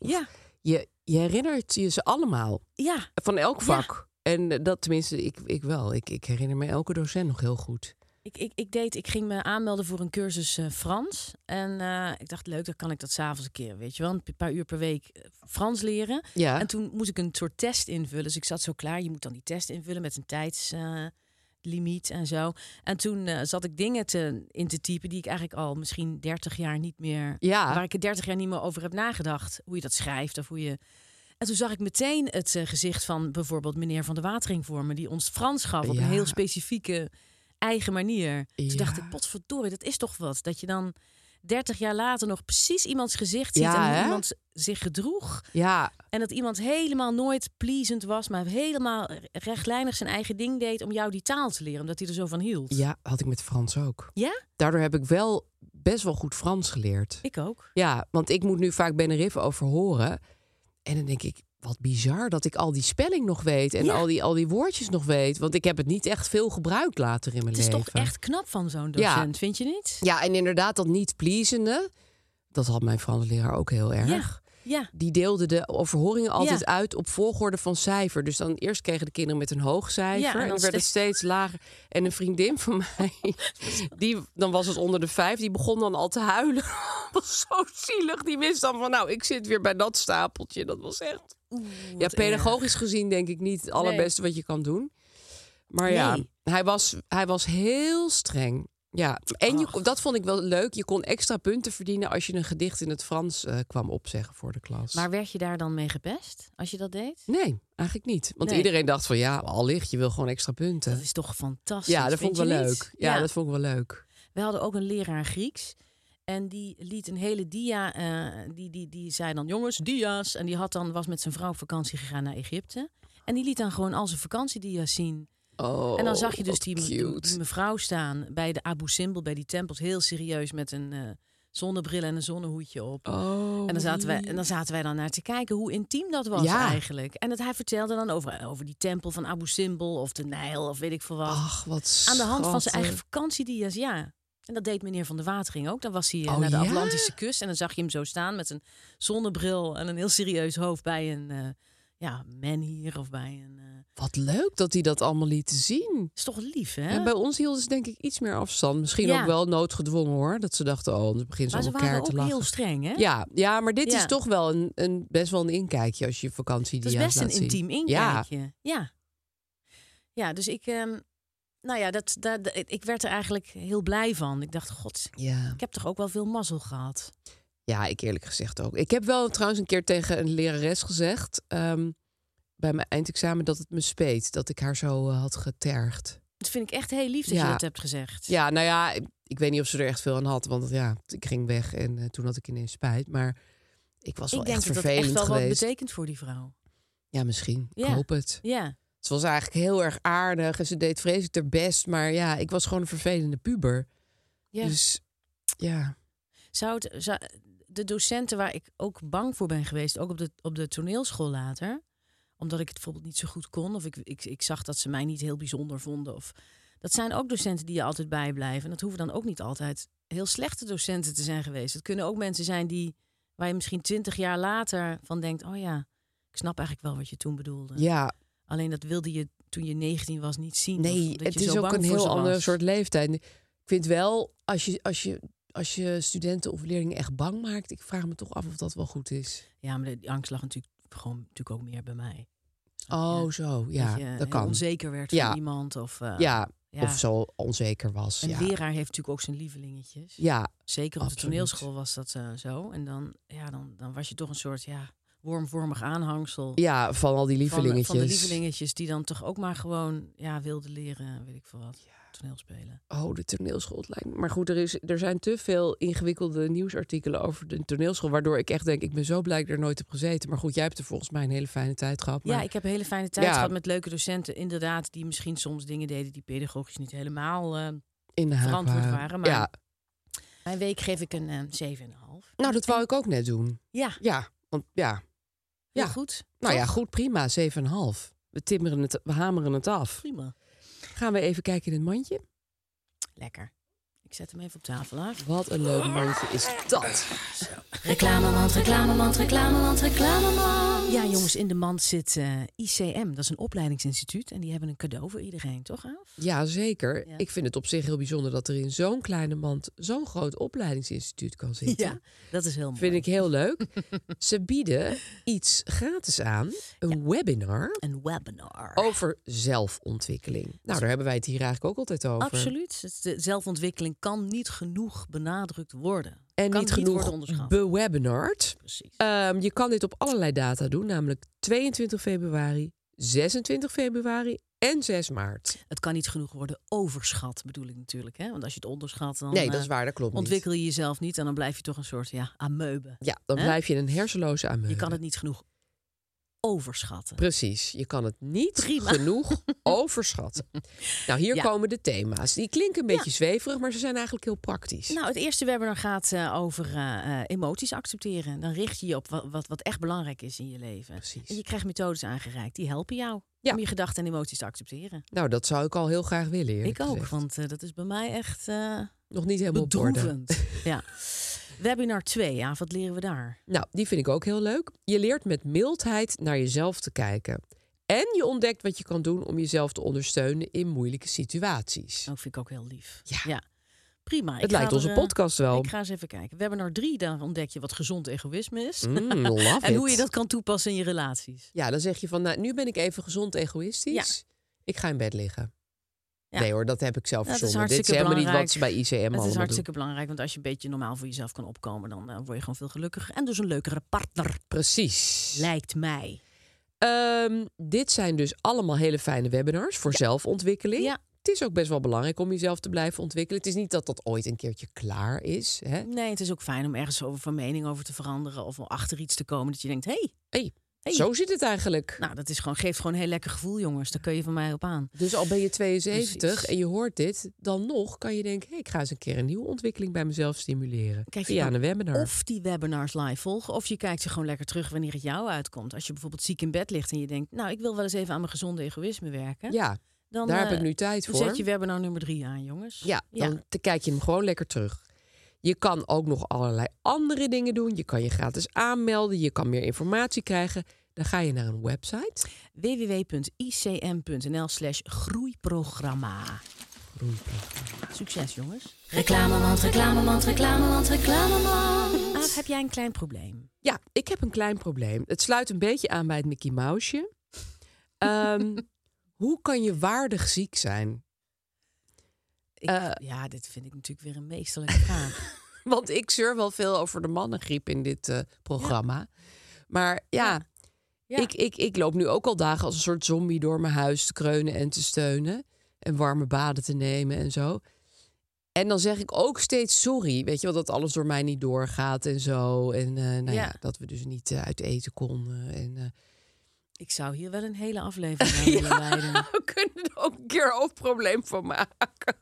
je herinnert je ze allemaal. Ja. Van elk vak. Ja. En dat tenminste, ik wel. Ik herinner me elke docent nog heel goed. Ik ging me aanmelden voor een cursus Frans. En ik dacht, leuk, dan kan ik dat 's avonds een keer, weet je wel. Een paar uur per week Frans leren. Ja. En toen moest ik een soort test invullen. Dus ik zat zo klaar. Je moet dan die test invullen met een tijdslimiet en zo. En toen zat ik dingen in te typen die ik eigenlijk al misschien 30 jaar niet meer... Ja. Waar ik er 30 jaar niet meer over heb nagedacht. Hoe je dat schrijft of hoe je... En toen zag ik meteen het gezicht van bijvoorbeeld meneer Van der Watering voor me, die ons Frans gaf op een heel specifieke eigen manier. Toen dacht ik, potverdorie, dat is toch wat. Dat je dan 30 jaar later nog precies iemands gezicht ziet en hoe iemand zich gedroeg. Ja. En dat iemand helemaal nooit pleasant was, maar helemaal rechtlijnig zijn eigen ding deed om jou die taal te leren, omdat hij er zo van hield. Ja, had ik met Frans ook. Ja? Daardoor heb ik wel best wel goed Frans geleerd. Ik ook. Ja, want ik moet nu vaak Benerife over horen. En dan denk ik, wat bizar dat ik al die spelling nog weet. En al die woordjes nog weet. Want ik heb het niet echt veel gebruikt later in mijn leven. Het is toch echt knap van zo'n docent, vind je niet? Ja, en inderdaad dat niet pleasende. Dat had mijn Franse leraar ook heel erg. Ja. Die deelde de overhoringen altijd uit op volgorde van cijfer. Dus dan eerst kregen de kinderen met een hoog cijfer. En dan werd het steeds lager. En een vriendin van mij, dan was het onder de 5. Die begon dan al te huilen. Dat was zo zielig. Die wist dan van, nou, ik zit weer bij dat stapeltje. Dat was echt... pedagogisch gezien denk ik niet het allerbeste wat je kan doen. Maar hij was heel streng. Ja, en dat vond ik wel leuk. Je kon extra punten verdienen als je een gedicht in het Frans kwam opzeggen voor de klas. Maar werd je daar dan mee gepest als je dat deed? Nee, eigenlijk niet. Want iedereen dacht van allicht, je wil gewoon extra punten. Dat is toch fantastisch? Ja, dat vond ik wel leuk. Ja, dat vond ik wel leuk. We hadden ook een leraar Grieks. En die liet een hele dia. Die zei dan, jongens, dia's. En die was met zijn vrouw op vakantie gegaan naar Egypte. En die liet dan gewoon al zijn vakantiedia's zien. Oh, en dan zag je dus die mevrouw staan bij de Abu Simbel, bij die tempels, heel serieus met een zonnebril en een zonnehoedje op. Oh, en dan zaten wij dan naar te kijken hoe intiem dat was eigenlijk. En hij vertelde dan over die tempel van Abu Simbel of de Nijl of weet ik veel wat. Ach, wat aan de hand van zijn eigen vakantiedia's, En dat deed meneer Van der Watering ook. Dan was hij naar de Atlantische kust. En dan zag je hem zo staan met een zonnebril en een heel serieus hoofd bij een menhir of bij een... Wat leuk dat hij dat allemaal liet zien. Is toch lief, hè? En bij ons hielden ze denk ik iets meer afstand. Misschien ook wel noodgedwongen, hoor. Dat ze dachten, dan begint ze allemaal keihard te lachen. Maar ze waren ook heel streng, hè? Ja, maar dit is toch wel best wel een inkijkje als je vakantie die laat zien. Het is best een intiem inkijkje. Ja, dus ik... ik werd er eigenlijk heel blij van. Ik dacht, god, ik heb toch ook wel veel mazzel gehad. Ja, ik eerlijk gezegd ook. Ik heb wel trouwens een keer tegen een lerares gezegd... bij mijn eindexamen dat het me speet. Dat ik haar zo had getergd. Dat vind ik echt heel lief dat je dat hebt gezegd. Ja, nou ja, ik weet niet of ze er echt veel aan had. Want ik ging weg en toen had ik ineens spijt. Maar ik was wel echt vervelend geweest. Ik denk dat echt wel wat betekent voor die vrouw. Ja, misschien. Ik hoop het. Ja. Ze was eigenlijk heel erg aardig en ze deed vreselijk haar best. Maar ja, ik was gewoon een vervelende puber. Ja. Dus ja. De docenten waar ik ook bang voor ben geweest, ook op de toneelschool later, omdat ik het bijvoorbeeld niet zo goed kon, of ik zag dat ze mij niet heel bijzonder vonden. Of dat zijn ook docenten die je altijd bijblijven. En dat hoeven dan ook niet altijd heel slechte docenten te zijn geweest. Het kunnen ook mensen zijn waar je misschien 20 jaar later van denkt, oh ja, ik snap eigenlijk wel wat je toen bedoelde. Ja. Alleen dat wilde je toen je 19 was niet zien. Nee, het is ook een heel ander soort leeftijd. Ik vind wel, als je studenten of leerlingen echt bang maakt, ik vraag me toch af of dat wel goed is. Ja, maar die angst lag natuurlijk ook meer bij mij. Oh, zo. Ja, dat kan. Onzeker werd van iemand. Of, of zo onzeker was. Een leraar heeft natuurlijk ook zijn lievelingetjes. Ja, zeker op de toneelschool was dat zo. En dan was je toch een soort wormvormig aanhangsel. Ja, van al die lievelingetjes. Van de lievelingetjes die dan toch ook maar gewoon wilden leren, weet ik veel wat. Ja. Toneelspelen. Oh, de toneelschool. Maar goed, er zijn te veel ingewikkelde nieuwsartikelen over de toneelschool, waardoor ik echt denk, ik ben zo blij dat ik er nooit heb gezeten. Maar goed, jij hebt er volgens mij een hele fijne tijd gehad. Maar... Ja, ik heb een hele fijne tijd gehad met leuke docenten, inderdaad, die misschien soms dingen deden die pedagogisch niet helemaal in de verantwoord waren. Maar mijn week geef ik een 7,5. Nou, dat wou ik ook net doen. Ja. Ja, want heel goed. Nou ja, goed, prima, 7,5. We hameren het af. Prima. Gaan we even kijken in het mandje? Lekker. Ik zet hem even op tafel af. Wat een leuk mandje is dat. Reclamemand, reclamemand, reclamemand, reclamemand. Ja, jongens, in de mand zit ICM. Dat is een opleidingsinstituut. En die hebben een cadeau voor iedereen, toch, Aaf? Ja, zeker. Ja. Ik vind het op zich heel bijzonder dat er in zo'n kleine mand zo'n groot opleidingsinstituut kan zitten. Ja, dat is heel mooi. Vind ik heel leuk. Ze bieden iets gratis aan. Een webinar. Een webinar. Over zelfontwikkeling. Nou, daar hebben wij het hier eigenlijk ook altijd over. Absoluut. De zelfontwikkeling kan niet genoeg benadrukt worden. En kan niet genoeg bewebinard. Precies. Je kan dit op allerlei data doen, namelijk 22 februari, 26 februari en 6 maart. Het kan niet genoeg worden overschat, bedoel ik natuurlijk. Hè? Want als je het onderschat, dan nee, dat is waar, dat klopt ontwikkel je jezelf niet. En dan blijf je toch een soort amoebe. Ja, dan blijf je een hersenloze amoebe. Je kan het niet genoeg overschatten. Precies, je kan het niet genoeg overschatten. Nou, hier komen de thema's. Die klinken een beetje zweverig, maar ze zijn eigenlijk heel praktisch. Nou, het eerste webinar gaat over emoties accepteren. Dan richt je je op wat echt belangrijk is in je leven. Precies. En je krijgt methodes aangereikt die helpen jou om je gedachten en emoties te accepteren. Nou, dat zou ik al heel graag willen. Ik ook, want dat is bij mij echt nog niet helemaal bedroevend. Ja. Webinar 2, wat leren we daar? Nou, die vind ik ook heel leuk. Je leert met mildheid naar jezelf te kijken. En je ontdekt wat je kan doen om jezelf te ondersteunen in moeilijke situaties. Dat vind ik ook heel lief. Ja. Prima. Het lijkt onze podcast wel. Ik ga eens even kijken. Webinar 3, dan ontdek je wat gezond egoïsme is. Love en hoe je dat kan toepassen in je relaties. Ja, dan zeg je van, nu ben ik even gezond egoïstisch. Ja. Ik ga in bed liggen. Ja. Nee hoor, dat heb ik zelf verzonnen. Dit is helemaal niet wat ze bij ICM allemaal doen. Het is hartstikke belangrijk, want als je een beetje normaal voor jezelf kan opkomen, dan word je gewoon veel gelukkiger. En dus een leukere partner. Precies. Lijkt mij. Dit zijn dus allemaal hele fijne webinars voor zelfontwikkeling. Ja. Het is ook best wel belangrijk om jezelf te blijven ontwikkelen. Het is niet dat dat ooit een keertje klaar is. Hè? Nee, het is ook fijn om ergens van mening over te veranderen of om achter iets te komen dat je denkt, hey. Zo zit het eigenlijk. Nou, dat geeft gewoon een heel lekker gevoel, jongens. Daar kun je van mij op aan. Dus al ben je 72 en je hoort dit, dan nog kan je denken, ik ga eens een keer een nieuwe ontwikkeling bij mezelf stimuleren. Kijk, via een webinar. Of die webinars live volgen, of je kijkt ze gewoon lekker terug wanneer het jou uitkomt. Als je bijvoorbeeld ziek in bed ligt en je denkt, ik wil wel eens even aan mijn gezonde egoïsme werken. Ja. Daar heb ik nu tijd voor. Dan zet je webinar nummer 3 aan, jongens. Ja, dan kijk je hem gewoon lekker terug. Je kan ook nog allerlei andere dingen doen. Je kan je gratis aanmelden. Je kan meer informatie krijgen. Dan ga je naar een website. www.icm.nl/groeiprogramma. Succes, jongens. Reclamemand, reclamemand, reclamemand, reclamemand. Aaf, heb jij een klein probleem? Ja, ik heb een klein probleem. Het sluit een beetje aan bij het Mickey Mouseje. Hoe kan je waardig ziek zijn? Dit vind ik natuurlijk weer een meesterlijke vraag. Want ik zeur wel veel over de mannengriep in dit programma. Ja. Maar ja. Ik loop nu ook al dagen als een soort zombie door mijn huis te kreunen en te steunen. En warme baden te nemen en zo. En dan zeg ik ook steeds sorry. Weet je wel, dat alles door mij niet doorgaat en zo. En dat we dus niet uit eten konden. Ik zou hier wel een hele aflevering aan willen wijden. We kunnen er ook een keer een hoofdprobleem van maken.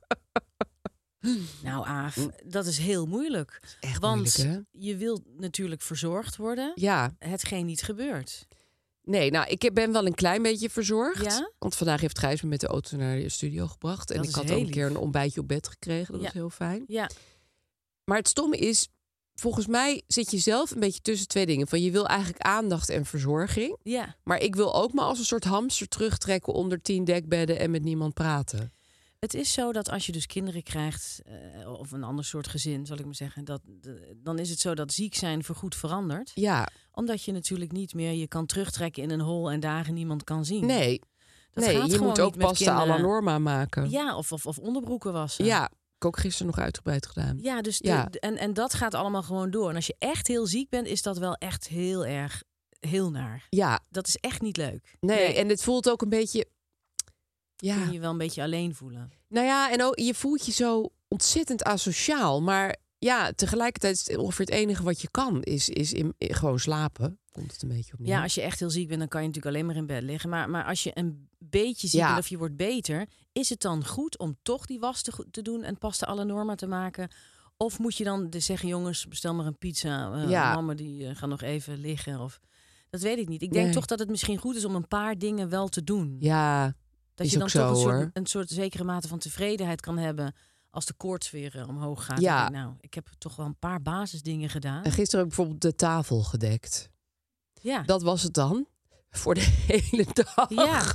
Nou, Aaf, dat is heel moeilijk. Echt want moeilijk, hè? je wilt natuurlijk verzorgd worden. Ja. Hetgeen niet gebeurt. Nee, nou, ik ben wel een klein beetje verzorgd. Ja? Want vandaag heeft Gijs me met de auto naar de studio gebracht. En ik had ook een keer een ontbijtje op bed gekregen. Dat was heel fijn. Ja. Maar het stomme is, volgens mij zit je zelf een beetje tussen twee dingen. Van je wil eigenlijk aandacht en verzorging. Ja. Maar ik wil ook maar als een soort hamster terugtrekken onder 10 dekbedden en met niemand praten. Het is zo dat als je dus kinderen krijgt, of een ander soort gezin, zal ik maar zeggen, dan is het zo dat ziek zijn voorgoed verandert. Ja. Omdat je natuurlijk niet meer je kan terugtrekken in een hol en dagen niemand kan zien. Nee, je moet ook pasta à la Norma maken. Ja, of onderbroeken wassen. Ja, ik ook gisteren nog uitgebreid gedaan. Ja, dus en dat gaat allemaal gewoon door. En als je echt heel ziek bent, is dat wel echt heel erg heel naar. Ja. Dat is echt niet leuk. Nee, en het voelt ook een beetje... Ja. Kun je wel een beetje alleen voelen. Nou ja, en ook, je voelt je zo ontzettend asociaal. Maar ja, tegelijkertijd is het ongeveer het enige wat je kan. Is gewoon slapen. Komt het een beetje op neer. Ja, als je echt heel ziek bent, dan kan je natuurlijk alleen maar in bed liggen. Maar als je een beetje ziek bent of je wordt beter... is het dan goed om toch die was te doen en pasta à la Norma te maken? Of moet je dan zeggen, jongens, bestel maar een pizza. Mama die gaat nog even liggen. Of dat weet ik niet. Ik denk toch dat het misschien goed is om een paar dingen wel te doen. Ja, dat je dan toch een soort zekere mate van tevredenheid kan hebben als de koorts weer omhoog gaat. Ja. Ik heb toch wel een paar basisdingen gedaan. En gisteren heb ik bijvoorbeeld de tafel gedekt. Ja. Dat was het dan. Voor de hele dag. Ja.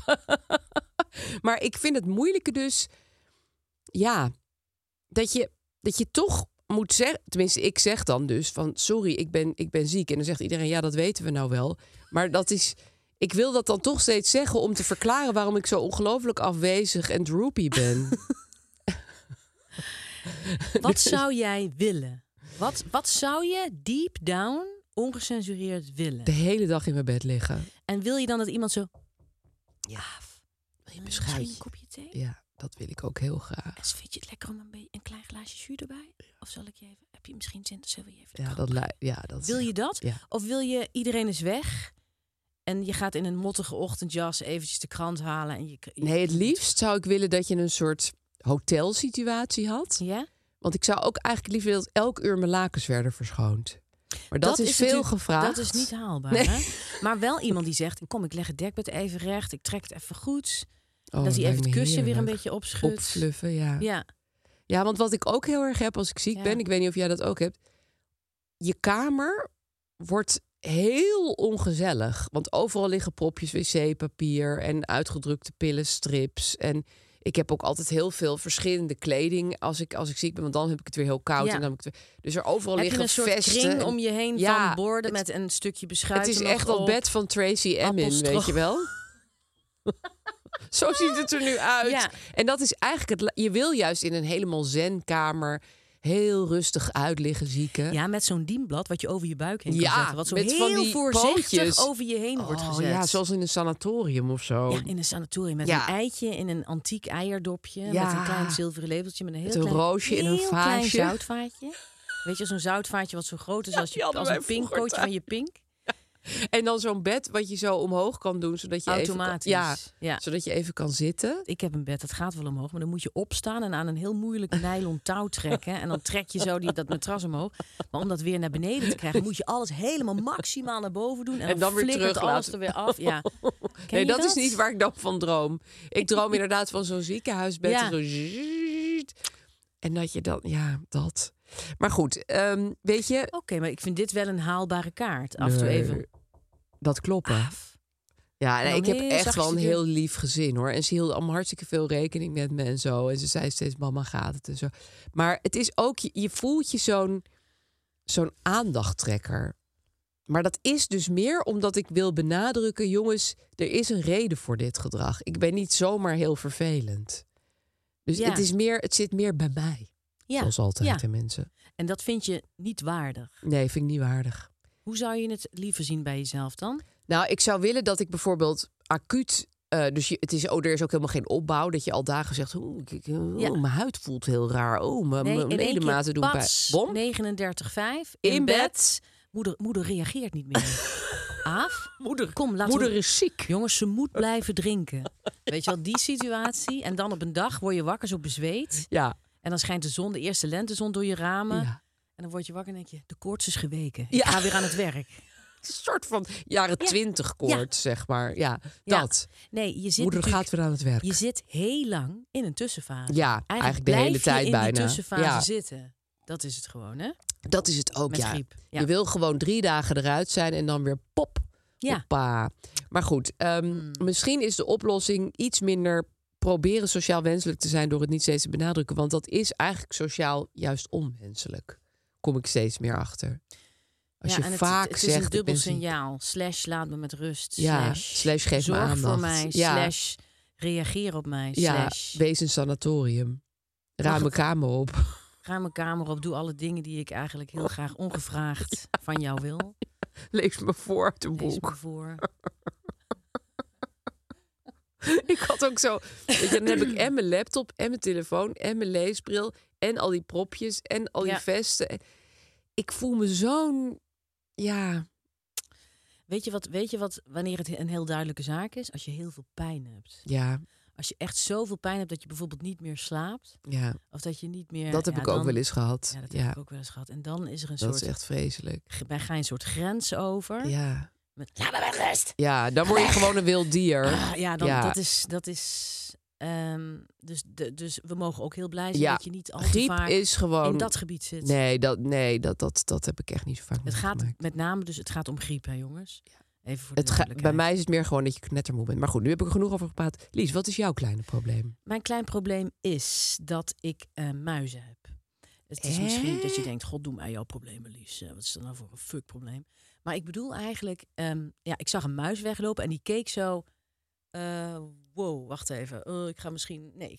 Maar ik vind het moeilijke dus... Ja, dat je toch moet zeggen... Tenminste, ik zeg dan dus van... Sorry, ik ben ziek. En dan zegt iedereen, ja, dat weten we nou wel. Maar dat is... Ik wil dat dan toch steeds zeggen om te verklaren waarom ik zo ongelooflijk afwezig en droopy ben. Wat zou jij willen? Wat zou je deep down ongecensureerd willen? De hele dag in mijn bed liggen. En wil je dan dat iemand zo... Ja, wil je misschien een kopje thee? Ja, dat wil ik ook heel graag. En vind je het lekker om een klein glaasje jus erbij? Of zal ik je even... Heb je misschien zin? Zullen we je even... dat wil je dat? Ja. Of wil je iedereen is weg... En je gaat in een mottige ochtendjas eventjes de krant halen. En nee, het liefst zou ik willen dat je een soort hotelsituatie had. Ja? Want ik zou ook eigenlijk liever dat elk uur mijn lakens werden verschoond. Maar dat is veel gevraagd. Dat is niet haalbaar. Nee. Hè? Maar wel iemand die zegt, kom, ik leg het dekbed even recht. Ik trek het even goed. Dat hij even het kussen weer een beetje opschudt. Opfluffen, ja. Ja. Ja, want wat ik ook heel erg heb als ik ziek ben... Ik weet niet of jij dat ook hebt. Je kamer wordt... heel ongezellig. Want overal liggen propjes wc-papier en uitgedrukte pillenstrips. En ik heb ook altijd heel veel verschillende kleding als ik ziek ben. Want dan heb ik het weer heel koud. Ja. En dan heb ik dus er overal heb liggen je een vesten. soort kring om je heen van borden met een stukje beschuit. Het is echt dat bed van Tracy Emin, weet je wel? Zo ziet het er nu uit. Ja. En dat is eigenlijk je wil juist in een helemaal zenkamer... heel rustig uitliggen zieken. Ja, met zo'n dienblad wat je over je buik heen kan zetten. Wat zo met heel van die voorzichtig pootjes over je heen wordt gezet. Ja, zoals in een sanatorium of zo. Ja, in een sanatorium met een eitje in een antiek eierdopje. Met een klein zilveren lepeltje. Met een heel klein roosje in een vaasje. Klein zoutvaatje. Weet je, zo'n zoutvaatje wat zo groot is als een pinkkootje van je pink. En dan zo'n bed wat je zo omhoog kan doen, zodat je automatisch. Zodat je even kan zitten. Ik heb een bed, dat gaat wel omhoog, maar dan moet je opstaan en aan een heel moeilijk nylon touw trekken. En dan trek je zo dat matras omhoog. Maar om dat weer naar beneden te krijgen, moet je alles helemaal maximaal naar boven doen. En dan weer terug alles er weer af. Ja. Nee, dat is niet waar ik dan van droom. Ik droom inderdaad van zo'n ziekenhuisbed. Ja. Zo, en dat je dan, dat. Maar goed, weet je... Oké, maar ik vind dit wel een haalbare kaart. Af en toe even... Dat kloppen. Ja, ik heb echt wel een heel lief gezin, hoor. En ze hielden allemaal hartstikke veel rekening met me en zo. En ze zei steeds, mama, gaat het en zo. Maar het is ook, je voelt je zo'n aandachttrekker. Maar dat is dus meer omdat ik wil benadrukken... jongens, er is een reden voor dit gedrag. Ik ben niet zomaar heel vervelend. Dus het zit meer bij mij. Ja. Zoals altijd, mensen. En dat vind je niet waardig? Nee, vind ik niet waardig. Hoe zou je het liever zien bij jezelf dan? Nou, ik zou willen dat ik bijvoorbeeld acuut... er is ook helemaal geen opbouw. Dat je al dagen zegt, mijn huid voelt heel raar. Mijn ledematen doen pijn. Bom. 39,5 in bed. Moeder reageert niet meer. Aaf, moeder is ziek. Jongens, ze moet blijven drinken. Weet je wel, die situatie. En dan op een dag word je wakker zo bezweet. Ja. En dan schijnt de eerste lentezon door je ramen. Ja. En dan word je wakker en denk je, de koorts is geweken. Ik ga weer aan het werk. Een soort van jaren 20 koorts, zeg maar. Ja, dat. Nee, je zit moeder gaat weer aan het werk. Je zit heel lang in een tussenfase. Ja, eigenlijk de hele tijd bijna. In die tussenfase zitten. Dat is het gewoon, hè? Dat is het ook, met griep. Ja. Je wil gewoon 3 dagen eruit zijn en dan weer pop. Ja. Hoppa. Maar goed, misschien is de oplossing iets minder proberen sociaal wenselijk te zijn door het niet steeds te benadrukken. Want dat is eigenlijk sociaal juist onwenselijk. Kom ik steeds meer achter. Als je vaak het zegt... is een dubbel signaal. / laat me met rust. Ja, / geef me zorg aandacht. voor mij. Ja. / reageer op mij. Ja, wees een sanatorium. Ruim mijn kamer op. Ruim mijn kamer op. Doe alle dingen die ik eigenlijk heel graag ongevraagd van jou wil. Lees me voor uit een boek. Lees me voor. Ik had ook zo... Weet je, dan heb ik en mijn laptop en mijn telefoon en mijn leesbril en al die propjes en al die vesten. Ik voel me zo'n... Ja... Weet je wat wanneer het een heel duidelijke zaak is? Als je heel veel pijn hebt. Ja. Als je echt zoveel pijn hebt dat je bijvoorbeeld niet meer slaapt. Ja. Of dat je niet meer... Dat heb ik ook wel eens gehad. Ja, dat heb ik ook wel eens gehad. En dan is er een soort... Dat is echt vreselijk. Ga je een soort grens over. Ja. Laat me met rust. Ja, dan word je gewoon een wild dier. Dat is dus we mogen ook heel blij zijn dat je niet al te vaak is gewoon... in dat gebied zit. Nee, dat heb ik echt niet zo vaak meegemaakt. Met name het gaat om griep, hè, jongens. Even voor de bij mij is het meer gewoon dat je knettermoe bent. Maar goed, nu heb ik er genoeg over gepraat. Lies, wat is jouw kleine probleem? Mijn klein probleem is dat ik muizen heb. Het is misschien dat je denkt, god, doe mij jouw problemen, Lies. Wat is dat nou voor een fuck probleem? Maar ik bedoel eigenlijk, ik zag een muis weglopen en die keek zo... wow, wacht even. Ik ga misschien... Nee,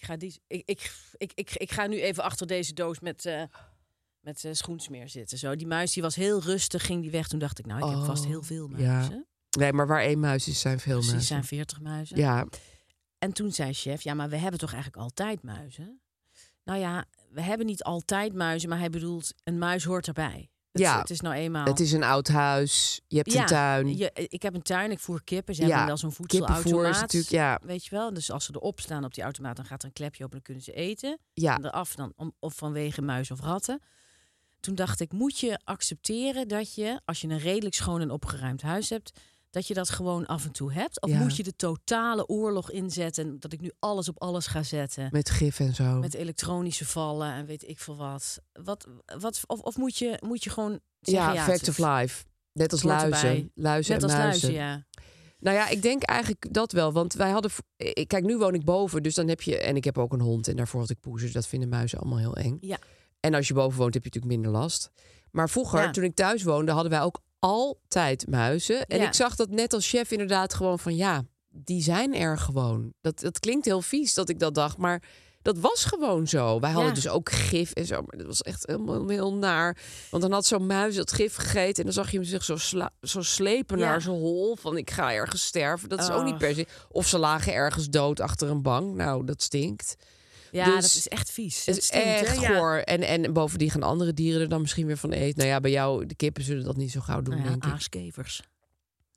ik ga nu even achter deze doos met schoensmeer zitten. Zo. Die muis die was heel rustig, ging die weg. Toen dacht ik, ik heb vast heel veel muizen. Ja. Nee, maar waar 1 muis is, zijn veel muizen. Er zijn 40 muizen. Ja. En toen zei chef, maar we hebben toch eigenlijk altijd muizen? Nou ja, we hebben niet altijd muizen, maar hij bedoelt, een muis hoort erbij. Het is nou eenmaal... Het is een oud huis. Je hebt een tuin. Ik heb een tuin, ik voer kippen. Ze hebben wel zo'n voedselautomaat. Natuurlijk, weet je wel? Dus als ze erop staan op die automaat, dan gaat er een klepje open en dan kunnen ze eten. Ja. En eraf dan, of vanwege muis of ratten. Toen dacht ik, moet je accepteren dat je, als je een redelijk schoon en opgeruimd huis hebt, dat je dat gewoon af en toe hebt? Of moet je de totale oorlog inzetten, dat ik nu alles op alles ga zetten? Met gif en zo. Met elektronische vallen en weet ik veel wat. Of moet je gewoon zeggen, fact of life. Net als luizen. Luizen en muizen. Ja. Nou ja, ik denk eigenlijk dat wel. Want wij hadden... Kijk, nu woon ik boven, dus dan heb je... En ik heb ook een hond en daarvoor had ik poes. Dus dat vinden muizen allemaal heel eng. Ja. En als je boven woont, heb je natuurlijk minder last. Maar vroeger, toen ik thuis woonde, hadden wij ook altijd muizen. En ik zag dat net als chef inderdaad gewoon van... die zijn er gewoon. Dat klinkt heel vies dat ik dat dacht, maar dat was gewoon zo. Wij hadden dus ook gif en zo, maar dat was echt helemaal heel naar. Want dan had zo'n muis dat gif gegeten en dan zag je hem zich zo slepen naar zijn hol van ik ga ergens sterven. Dat is ook niet per se. Of ze lagen ergens dood achter een bank. Nou, dat stinkt. Ja, dus, dat is echt vies. Het is echt goor. En bovendien gaan andere dieren er dan misschien weer van eten. Nou ja, bij jou, de kippen zullen dat niet zo gauw doen, denk ik. Aaskevers.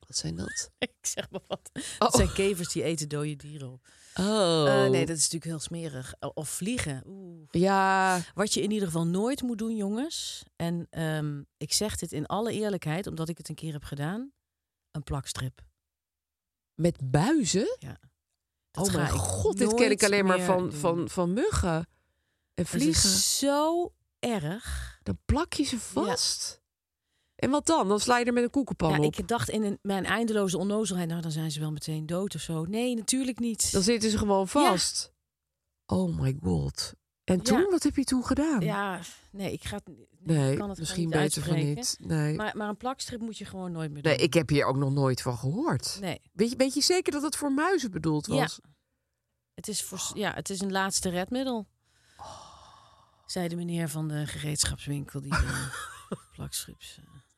Wat zijn dat? Ik zeg maar wat. Dat zijn kevers die eten dode dieren op. Nee, dat is natuurlijk heel smerig. Of vliegen. Oeh. Ja. Wat je in ieder geval nooit moet doen, jongens. En ik zeg dit in alle eerlijkheid, omdat ik het een keer heb gedaan. Een plakstrip. Met buizen? Ja. Oh mijn god, dit ken ik alleen maar van muggen en vliegen. Dat is zo erg. Dan plak je ze vast. Ja. En wat dan? Dan sla je er met een koekenpan op. Ik dacht in mijn eindeloze onnozelheid, nou dan zijn ze wel meteen dood of zo. Nee, natuurlijk niet. Dan zitten ze gewoon vast. Ja. Oh my god. En toen? Wat heb je toen gedaan? Ja, nee, ik kan het misschien niet beter van niet. Nee. Maar een plakstrip moet je gewoon nooit meer doen. Nee, ik heb hier ook nog nooit van gehoord. Nee. Weet je zeker dat het voor muizen bedoeld was? Ja. Het is een laatste redmiddel. Zei de meneer van de gereedschapswinkel die plakstrips.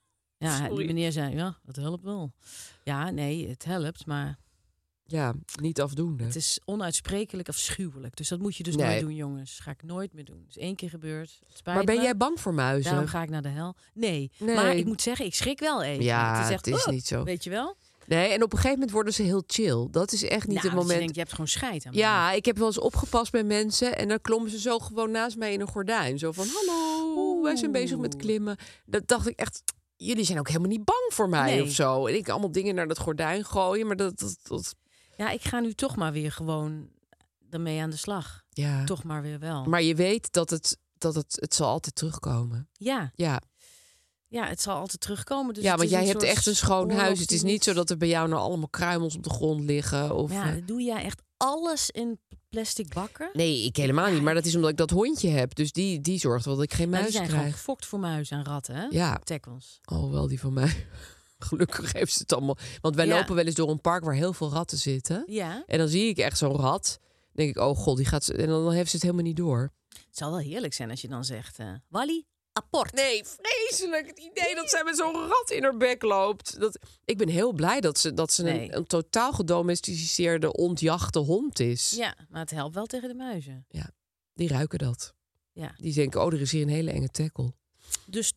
Die meneer zei, ja, dat helpt wel. Ja, nee, het helpt, maar... Ja, niet afdoende. Het is onuitsprekelijk afschuwelijk. Dus dat moet je dus nooit doen, jongens. Ga ik nooit meer doen. Het is 1 keer gebeurd. Maar ben jij bang voor muizen? Daarom ga ik naar de hel. Nee. Maar ik moet zeggen, ik schrik wel even. Ja, het is niet zo. Weet je wel? Nee, en op een gegeven moment worden ze heel chill. Dat is echt niet het moment. Je denkt, je hebt gewoon scheid aan mij. Ja, ik heb wel eens opgepast bij mensen en dan klommen ze zo gewoon naast mij in een gordijn. Zo van, hallo, wij zijn bezig met klimmen. Dat dacht ik echt, jullie zijn ook helemaal niet bang voor mij of zo. En ik allemaal dingen naar dat gordijn gooien, maar dat... Ja, ik ga nu toch maar weer gewoon ermee aan de slag. Ja. Toch maar weer wel. Maar je weet dat het zal altijd terugkomen. Ja. Ja. Ja, het zal altijd terugkomen. Dus ja, want jij hebt echt een schoon huis. Het is niet zo dat er bij jou nou allemaal kruimels op de grond liggen. Of, ja, doe jij echt alles in plastic bakken? Nee, ik helemaal niet. Maar dat is omdat ik dat hondje heb. Dus die zorgt wel dat ik geen muis krijg. Die zijn gewoon gefokt voor muizen en ratten, hè? Ja. Tackles. Oh, wel die van mij. Gelukkig heeft ze het allemaal. Want wij lopen wel eens door een park waar heel veel ratten zitten. Ja. En dan zie ik echt zo'n rat. Dan denk ik, oh god, die gaat... En dan heeft ze het helemaal niet door. Het zal wel heerlijk zijn als je dan zegt... Wally, apport. Nee, vreselijk. Het idee dat zij met zo'n rat in haar bek loopt. Ik ben heel blij dat ze een totaal gedomesticeerde, ontjachte hond is. Ja, maar het helpt wel tegen de muizen. Ja, die ruiken dat. Ja. Die denken, oh, er is hier een hele enge tackle. Dus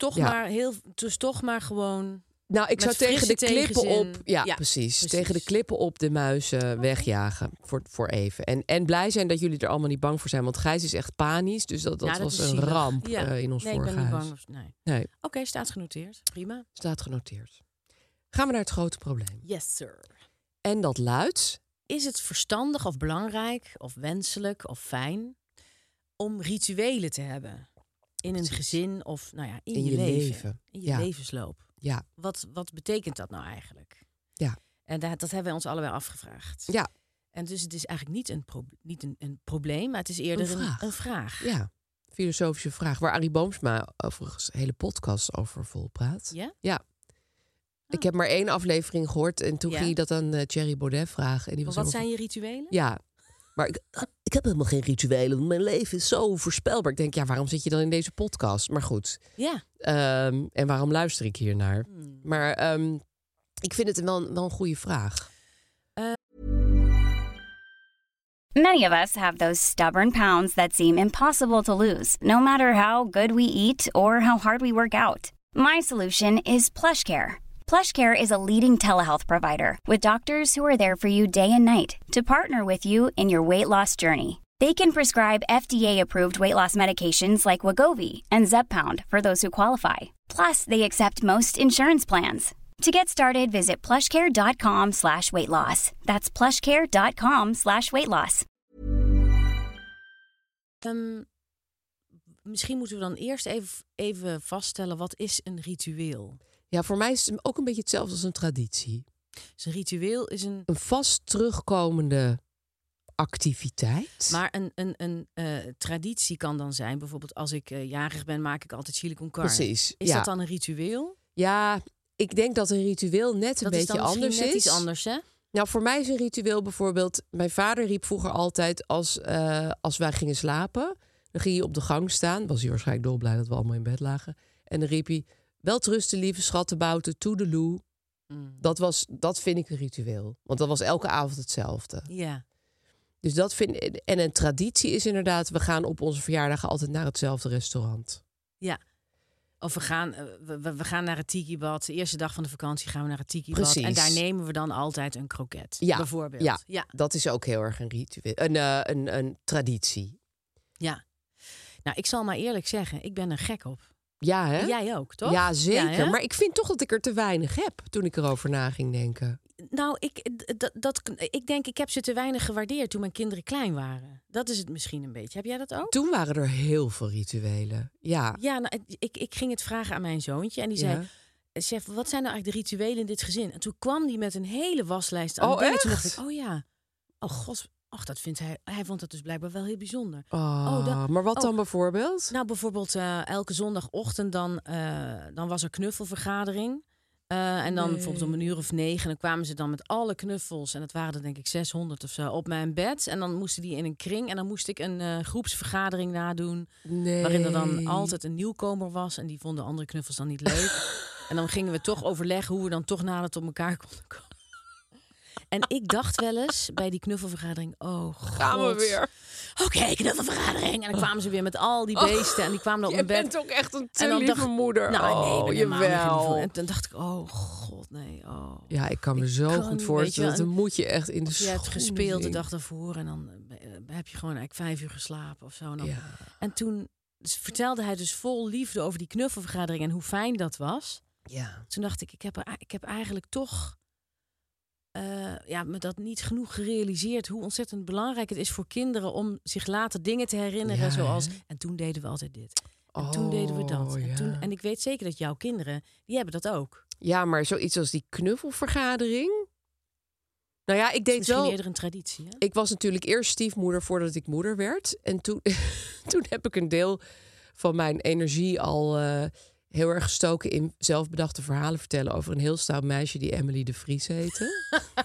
toch maar gewoon... Nou, ik zou tegen de klippen op... Ja, precies. Tegen de klippen op de muizen wegjagen. Voor even. En blij zijn dat jullie er allemaal niet bang voor zijn. Want Gijs is echt panisch. Dus dat was een ramp in ons vorige huis. Ik ben niet bang. Nee. Oké, staat genoteerd. Prima. Staat genoteerd. Gaan we naar het grote probleem. Yes, sir. En dat luidt... Is het verstandig of belangrijk of wenselijk of fijn... om rituelen te hebben? In een gezin of in je leven. In je levensloop. Ja. Wat betekent dat nou eigenlijk? Ja. En dat hebben wij ons allebei afgevraagd. Ja. En dus het is eigenlijk niet een probleem, maar het is eerder een vraag. Ja, filosofische vraag. Waar Arie Boomsma overigens een hele podcast over volpraat. Ja? Ja. Ik heb maar 1 aflevering gehoord en toen ging hij dat aan Thierry Baudet vragen. En die was wat zijn je rituelen? Ja. Maar ik heb helemaal geen rituelen. Mijn leven is zo voorspelbaar. Ik denk, waarom zit je dan in deze podcast? Maar goed. Ja. En waarom luister ik hier naar? Maar ik vind het wel een goede vraag. Many of us have those stubborn pounds that seem impossible to lose, no matter how good we eat or how hard we work out. My solution is PlushCare. PlushCare is a leading telehealth provider with doctors who are there for you day and night to partner with you in your weight loss journey. They can prescribe FDA-approved weight loss medications like Wegovy and Zepbound for those who qualify. Plus, they accept most insurance plans. To get started, visit plushcare.com/weightloss. That's plushcare.com/weightloss. Misschien moeten we dan eerst even vaststellen, wat is een ritueel? Ja, voor mij is het ook een beetje hetzelfde als een traditie. Dus een ritueel is een vast terugkomende activiteit. Maar een traditie kan dan zijn, bijvoorbeeld als ik jarig ben, maak ik altijd chili con carne. Precies. Is dat dan een ritueel? Ja, ik denk dat een ritueel net een beetje anders is. Dat is iets anders, hè? Nou, voor mij is een ritueel bijvoorbeeld... Mijn vader riep vroeger altijd als wij gingen slapen... dan ging hij op de gang staan. Was hij waarschijnlijk dolblij dat we allemaal in bed lagen. En dan riep hij... Welterusten, lieve schattenbouten, toedeloe. Dat vind ik een ritueel. Want dat was elke avond hetzelfde. Ja. Dus dat en een traditie is inderdaad... we gaan op onze verjaardagen altijd naar hetzelfde restaurant. Ja. Of we gaan naar het tiki-bad. De eerste dag van de vakantie gaan we naar het tiki-bad. En daar nemen we dan altijd een kroket, bijvoorbeeld. Ja, dat is ook heel erg een ritueel. Een traditie. Ja. Nou, ik zal maar eerlijk zeggen, ik ben er gek op. Ja, hè? Jij ook, toch? Ja, zeker. Ja, maar ik vind toch dat ik er te weinig heb toen ik erover na ging denken. Nou, ik denk, ik heb ze te weinig gewaardeerd toen mijn kinderen klein waren. Dat is het misschien een beetje. Heb jij dat ook? Toen waren er heel veel rituelen. Ja. Ja, nou, ik ging het vragen aan mijn zoontje. En die zei, chef, wat zijn nou eigenlijk de rituelen in dit gezin? En toen kwam die met een hele waslijst aan dingen. Toen dacht ik, oh ja. Oh god, dat vindt hij. Hij vond dat dus blijkbaar wel heel bijzonder. Maar wat dan bijvoorbeeld? Nou, bijvoorbeeld elke zondagochtend dan was er knuffelvergadering. En dan bijvoorbeeld om 9:00... dan kwamen ze dan met alle knuffels... en dat waren er denk ik 600 of zo... op mijn bed. En dan moesten die in een kring... en dan moest ik een groepsvergadering nadoen... waarin er dan altijd een nieuwkomer was... en die vonden andere knuffels dan niet leuk. En dan gingen we toch overleggen... hoe we dan toch nader tot elkaar konden komen. En ik dacht wel eens bij die knuffelvergadering... oh god. Gaan we weer. Oké, knuffelvergadering. En dan kwamen ze weer met al die beesten. En die kwamen dan op mijn bed. Je bent ook echt een te lieve moeder. Nou, nee, jawel. En toen dacht ik, oh god, nee. Oh. Ja, ik kan me zo goed voorstellen. Dan moet je echt in de schoenen. Je hebt gespeeld de dag daarvoor. En dan heb je gewoon eigenlijk 5 uur geslapen of zo. En toen vertelde hij dus vol liefde over die knuffelvergadering... en hoe fijn dat was. Ja. Toen dacht ik heb eigenlijk toch... me dat niet genoeg gerealiseerd hoe ontzettend belangrijk het is voor kinderen om zich later dingen te herinneren zoals en toen deden we altijd dit. En toen deden we dat. En ik weet zeker dat jouw kinderen, die hebben dat ook. Ja, maar zoiets als die knuffelvergadering. Nou ja, ik deed misschien wel eerder een traditie. Hè? Ik was natuurlijk eerst stiefmoeder voordat ik moeder werd. En toen heb ik een deel van mijn energie al heel erg gestoken in zelfbedachte verhalen vertellen over een heel stout meisje die Emily de Vries heette.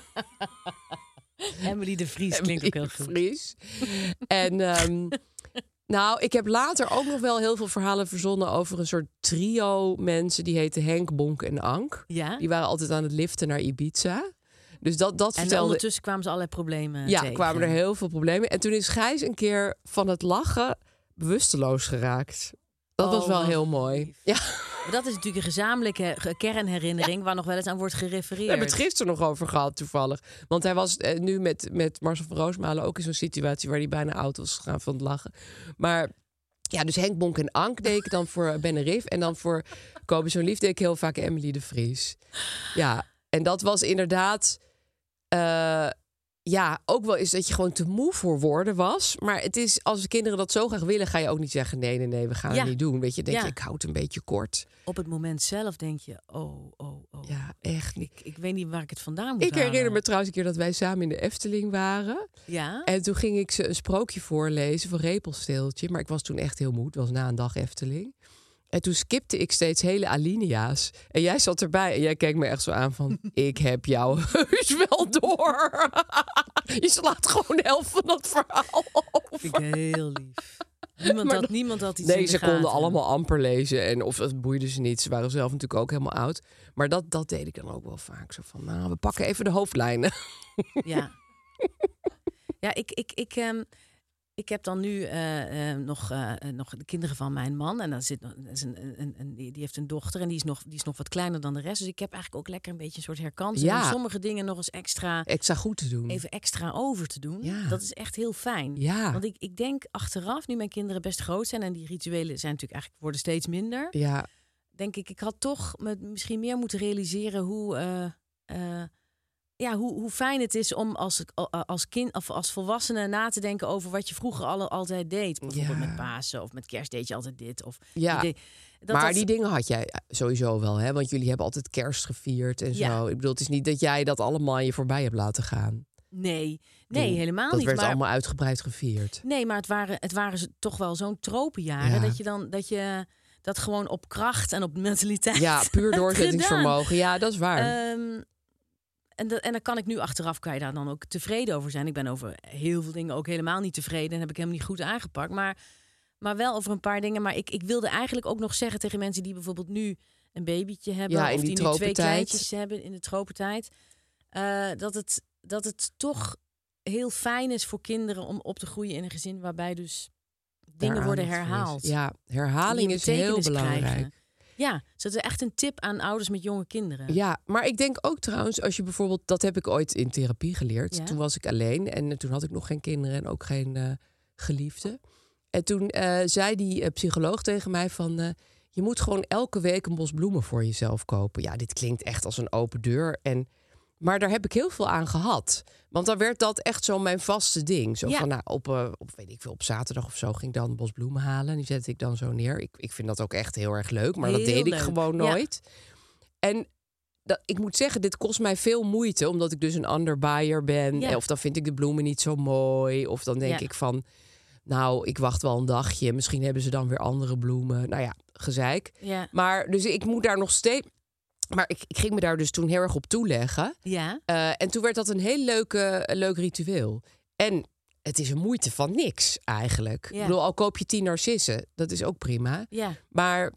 Emily de Vries klinkt ook heel goed. Vries. En nou, ik heb later ook nog wel heel veel verhalen verzonnen over een soort trio mensen die heten Henk, Bonk en Ank. Ja? Die waren altijd aan het liften naar Ibiza. Dus dat vertelde... En ondertussen kwamen ze allerlei problemen tegen. Kwamen er heel veel problemen. En toen is Gijs een keer van het lachen bewusteloos geraakt. Dat was wel heel mooi. Ja. Maar dat is natuurlijk een gezamenlijke kernherinnering... waar nog wel eens aan wordt gerefereerd. We hebben het gisteren nog over gehad, toevallig. Want hij was nu met Marcel van Roosmalen ook in zo'n situatie... waar hij bijna oud was gegaan van het lachen. Maar ja, dus Henk, Bonk en Ank deed ik dan voor Ben en Riff. En dan voor Kobe Zo'n Lief deed ik heel vaak Emily de Vries. Ja, en dat was inderdaad... ook wel eens dat je gewoon te moe voor woorden was. Maar het is, als de kinderen dat zo graag willen... ga je ook niet zeggen, nee, we gaan het niet doen. Weet je, denk je, ik hou het een beetje kort. Op het moment zelf denk je, oh. Ja, echt. Ik weet niet waar ik het vandaan moet Ik herinner me trouwens een keer dat wij samen in de Efteling waren. Ja? En toen ging ik ze een sprookje voorlezen van Repelsteeltje. Maar ik was toen echt heel moe. Het was na een dag Efteling. En toen skipte ik steeds hele alinea's. En jij zat erbij en jij keek me echt zo aan van... ik heb jou heus wel door. Je slaat gewoon de helft van dat verhaal over. Vind ik heel lief. Niemand had iets in de ze gaten. konden allemaal amper lezen. En of dat boeide ze niet. Ze waren zelf natuurlijk ook helemaal oud. Maar dat deed ik dan ook wel vaak. Zo van, nou, we pakken even de hoofdlijnen. Ja. Ja, ik heb dan nu nog de kinderen van mijn man. En daar die heeft een dochter en die is nog wat kleiner dan de rest. Dus ik heb eigenlijk ook lekker een beetje een soort herkansing. Om sommige dingen nog eens extra goed te doen. Even extra over te doen. Ja. Dat is echt heel fijn. Ja. Want ik denk achteraf, nu mijn kinderen best groot zijn... en die rituelen zijn natuurlijk eigenlijk worden steeds minder. Ja. Denk ik had toch misschien meer moeten realiseren hoe fijn het is om als kind of als volwassene na te denken over wat je vroeger altijd deed. Bijvoorbeeld met Pasen of met Kerst deed je altijd dit. Of die dingen had jij sowieso wel, hè? Want jullie hebben altijd Kerst gevierd en zo. Ik bedoel, het is niet dat jij dat allemaal aan je voorbij hebt laten gaan. Nee, helemaal niet. Dat werd allemaal uitgebreid gevierd. Nee, maar het waren toch wel zo'n tropenjaren dat je dat gewoon op kracht en op mentaliteit. Ja, puur doorzettingsvermogen. Ja, dat is waar. En dan kan ik nu achteraf, kan je daar dan ook tevreden over zijn. Ik ben over heel veel dingen ook helemaal niet tevreden. En heb ik helemaal niet goed aangepakt. Maar wel over een paar dingen. Maar ik wilde eigenlijk ook nog zeggen tegen mensen die bijvoorbeeld nu een babytje hebben. Ja, of die nu 2 kleintjes tijd hebben in de tropentijd. Dat het toch heel fijn is voor kinderen om op te groeien in een gezin waarbij dus dingen worden herhaald. Ja, herhaling is heel belangrijk. Krijgen. Ja, dus dat is echt een tip aan ouders met jonge kinderen. Ja, maar ik denk ook trouwens, als je bijvoorbeeld... Dat heb ik ooit in therapie geleerd. Ja. Toen was ik alleen en toen had ik nog geen kinderen en ook geen geliefde. En toen zei die psycholoog tegen mij van... je moet gewoon elke week een bos bloemen voor jezelf kopen. Ja, dit klinkt echt als een open deur. Maar daar heb ik heel veel aan gehad. Want dan werd dat echt zo mijn vaste ding. Zo van, weet ik veel, op zaterdag of zo ging ik dan een bos bloemen halen. En die zette ik dan zo neer. Ik vind dat ook echt heel erg leuk. Maar dat deed ik gewoon nooit. Ja. En ik moet zeggen, dit kost mij veel moeite. Omdat ik dus een underbuyer ben. Ja. Of dan vind ik de bloemen niet zo mooi. Of dan denk ik van... Nou, ik wacht wel een dagje. Misschien hebben ze dan weer andere bloemen. Nou ja, gezeik. Ja. Maar dus ik moet daar nog steeds... Maar ik ging me daar dus toen heel erg op toeleggen. Ja. En toen werd dat een heel leuk ritueel. En het is een moeite van niks eigenlijk. Ja. Ik bedoel, al koop je 10 narcissen, dat is ook prima. Ja. Maar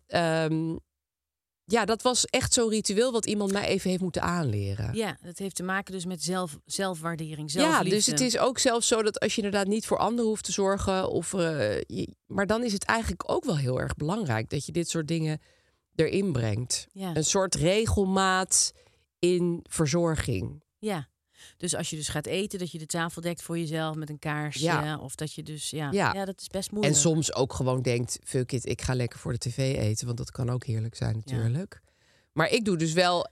dat was echt zo'n ritueel wat iemand mij even heeft moeten aanleren. Ja, dat heeft te maken dus met zelfwaardering, zelfliefde. Ja, dus het is ook zelfs zo dat als je inderdaad niet voor anderen hoeft te zorgen... maar dan is het eigenlijk ook wel heel erg belangrijk... dat je dit soort dingen erin brengt. Ja. Een soort regelmaat in verzorging. Ja, dus als je dus gaat eten... dat je de tafel dekt voor jezelf met een kaarsje. Ja. Of dat je dus... Ja, dat is best moeilijk. En soms ook gewoon denkt... fuck it, ik ga lekker voor de tv eten. Want dat kan ook heerlijk zijn natuurlijk. Ja. Maar ik doe dus wel...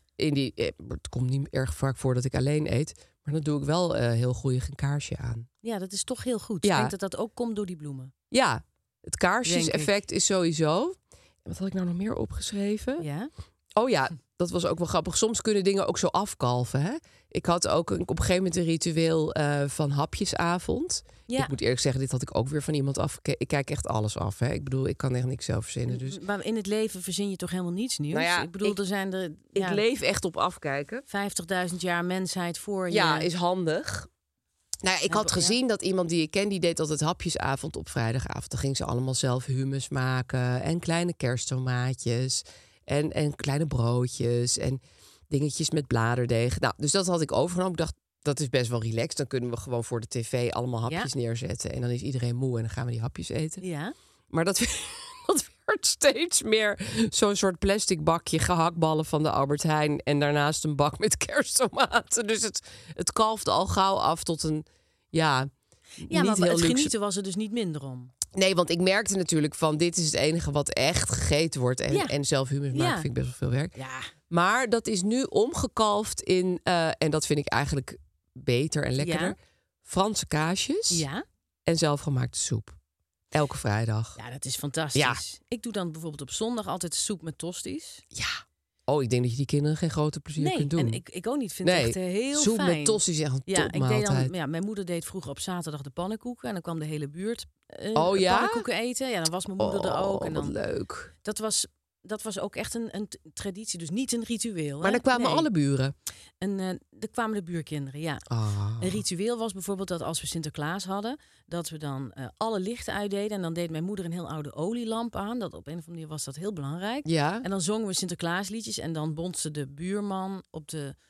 het komt niet erg vaak voor dat ik alleen eet... maar dan doe ik wel heel goed een kaarsje aan. Ja, dat is toch heel goed. Ja. Ik denk dat dat ook komt door die bloemen. Ja, het kaarsjeseffect is sowieso... Wat had ik nou nog meer opgeschreven? Ja. Oh ja, dat was ook wel grappig. Soms kunnen dingen ook zo afkalven. Hè? Ik had ook op een gegeven moment een ritueel van hapjesavond. Ja. Ik moet eerlijk zeggen, dit had ik ook weer van iemand af. Ik kijk echt alles af. Hè? Ik bedoel, ik kan echt niks zelf verzinnen. Dus. Maar in het leven verzin je toch helemaal niets nieuws? Nou ja, ik bedoel, er zijn er... Ik leef echt op afkijken. 50.000 jaar mensheid voor je. Ja, is handig. Nou ja, ik had gezien dat iemand die ik ken... die deed altijd hapjesavond op vrijdagavond. Dan ging ze allemaal zelf hummus maken... en kleine kersttomaatjes... en kleine broodjes... en dingetjes met bladerdeeg. Nou, dus dat had ik overgenomen. Ik dacht, dat is best wel relaxed. Dan kunnen we gewoon voor de tv allemaal hapjes neerzetten... en dan is iedereen moe en dan gaan we die hapjes eten. Ja. Maar dat werd steeds meer zo'n soort plastic bakje... gehaktballen van de Albert Heijn... en daarnaast een bak met kersttomaten. Dus het kalfde al gauw af tot een... Ja, maar het luxe. Genieten was er dus niet minder om. Nee, want ik merkte natuurlijk van... dit is het enige wat echt gegeten wordt. En zelf hummus maken vind ik best wel veel werk. Ja. Maar dat is nu omgekalfd in... en dat vind ik eigenlijk beter en lekkerder... Ja. Franse kaasjes en zelfgemaakte soep. Elke vrijdag. Ja, dat is fantastisch. Ja. Ik doe dan bijvoorbeeld op zondag altijd soep met tosties. Ja. Oh, ik denk dat je die kinderen geen grote plezier kunt doen. En ik ook niet. Vind het echt heel soep fijn. Met tosties is echt een topmaaltijd. Mijn moeder deed vroeger op zaterdag de pannenkoeken. En dan kwam de hele buurt pannenkoeken eten. Ja, dan was mijn moeder er ook. En dan, wat leuk. Dat was ook echt een traditie. Dus niet een ritueel. Maar dan kwamen alle buren? En er kwamen de buurkinderen, ja. Oh. Een ritueel was bijvoorbeeld dat als we Sinterklaas hadden... dat we dan alle lichten uitdeden. En dan deed mijn moeder een heel oude olielamp aan. Dat op een of andere manier was dat heel belangrijk. Ja. En dan zongen we Sinterklaasliedjes. En dan bonste de buurman op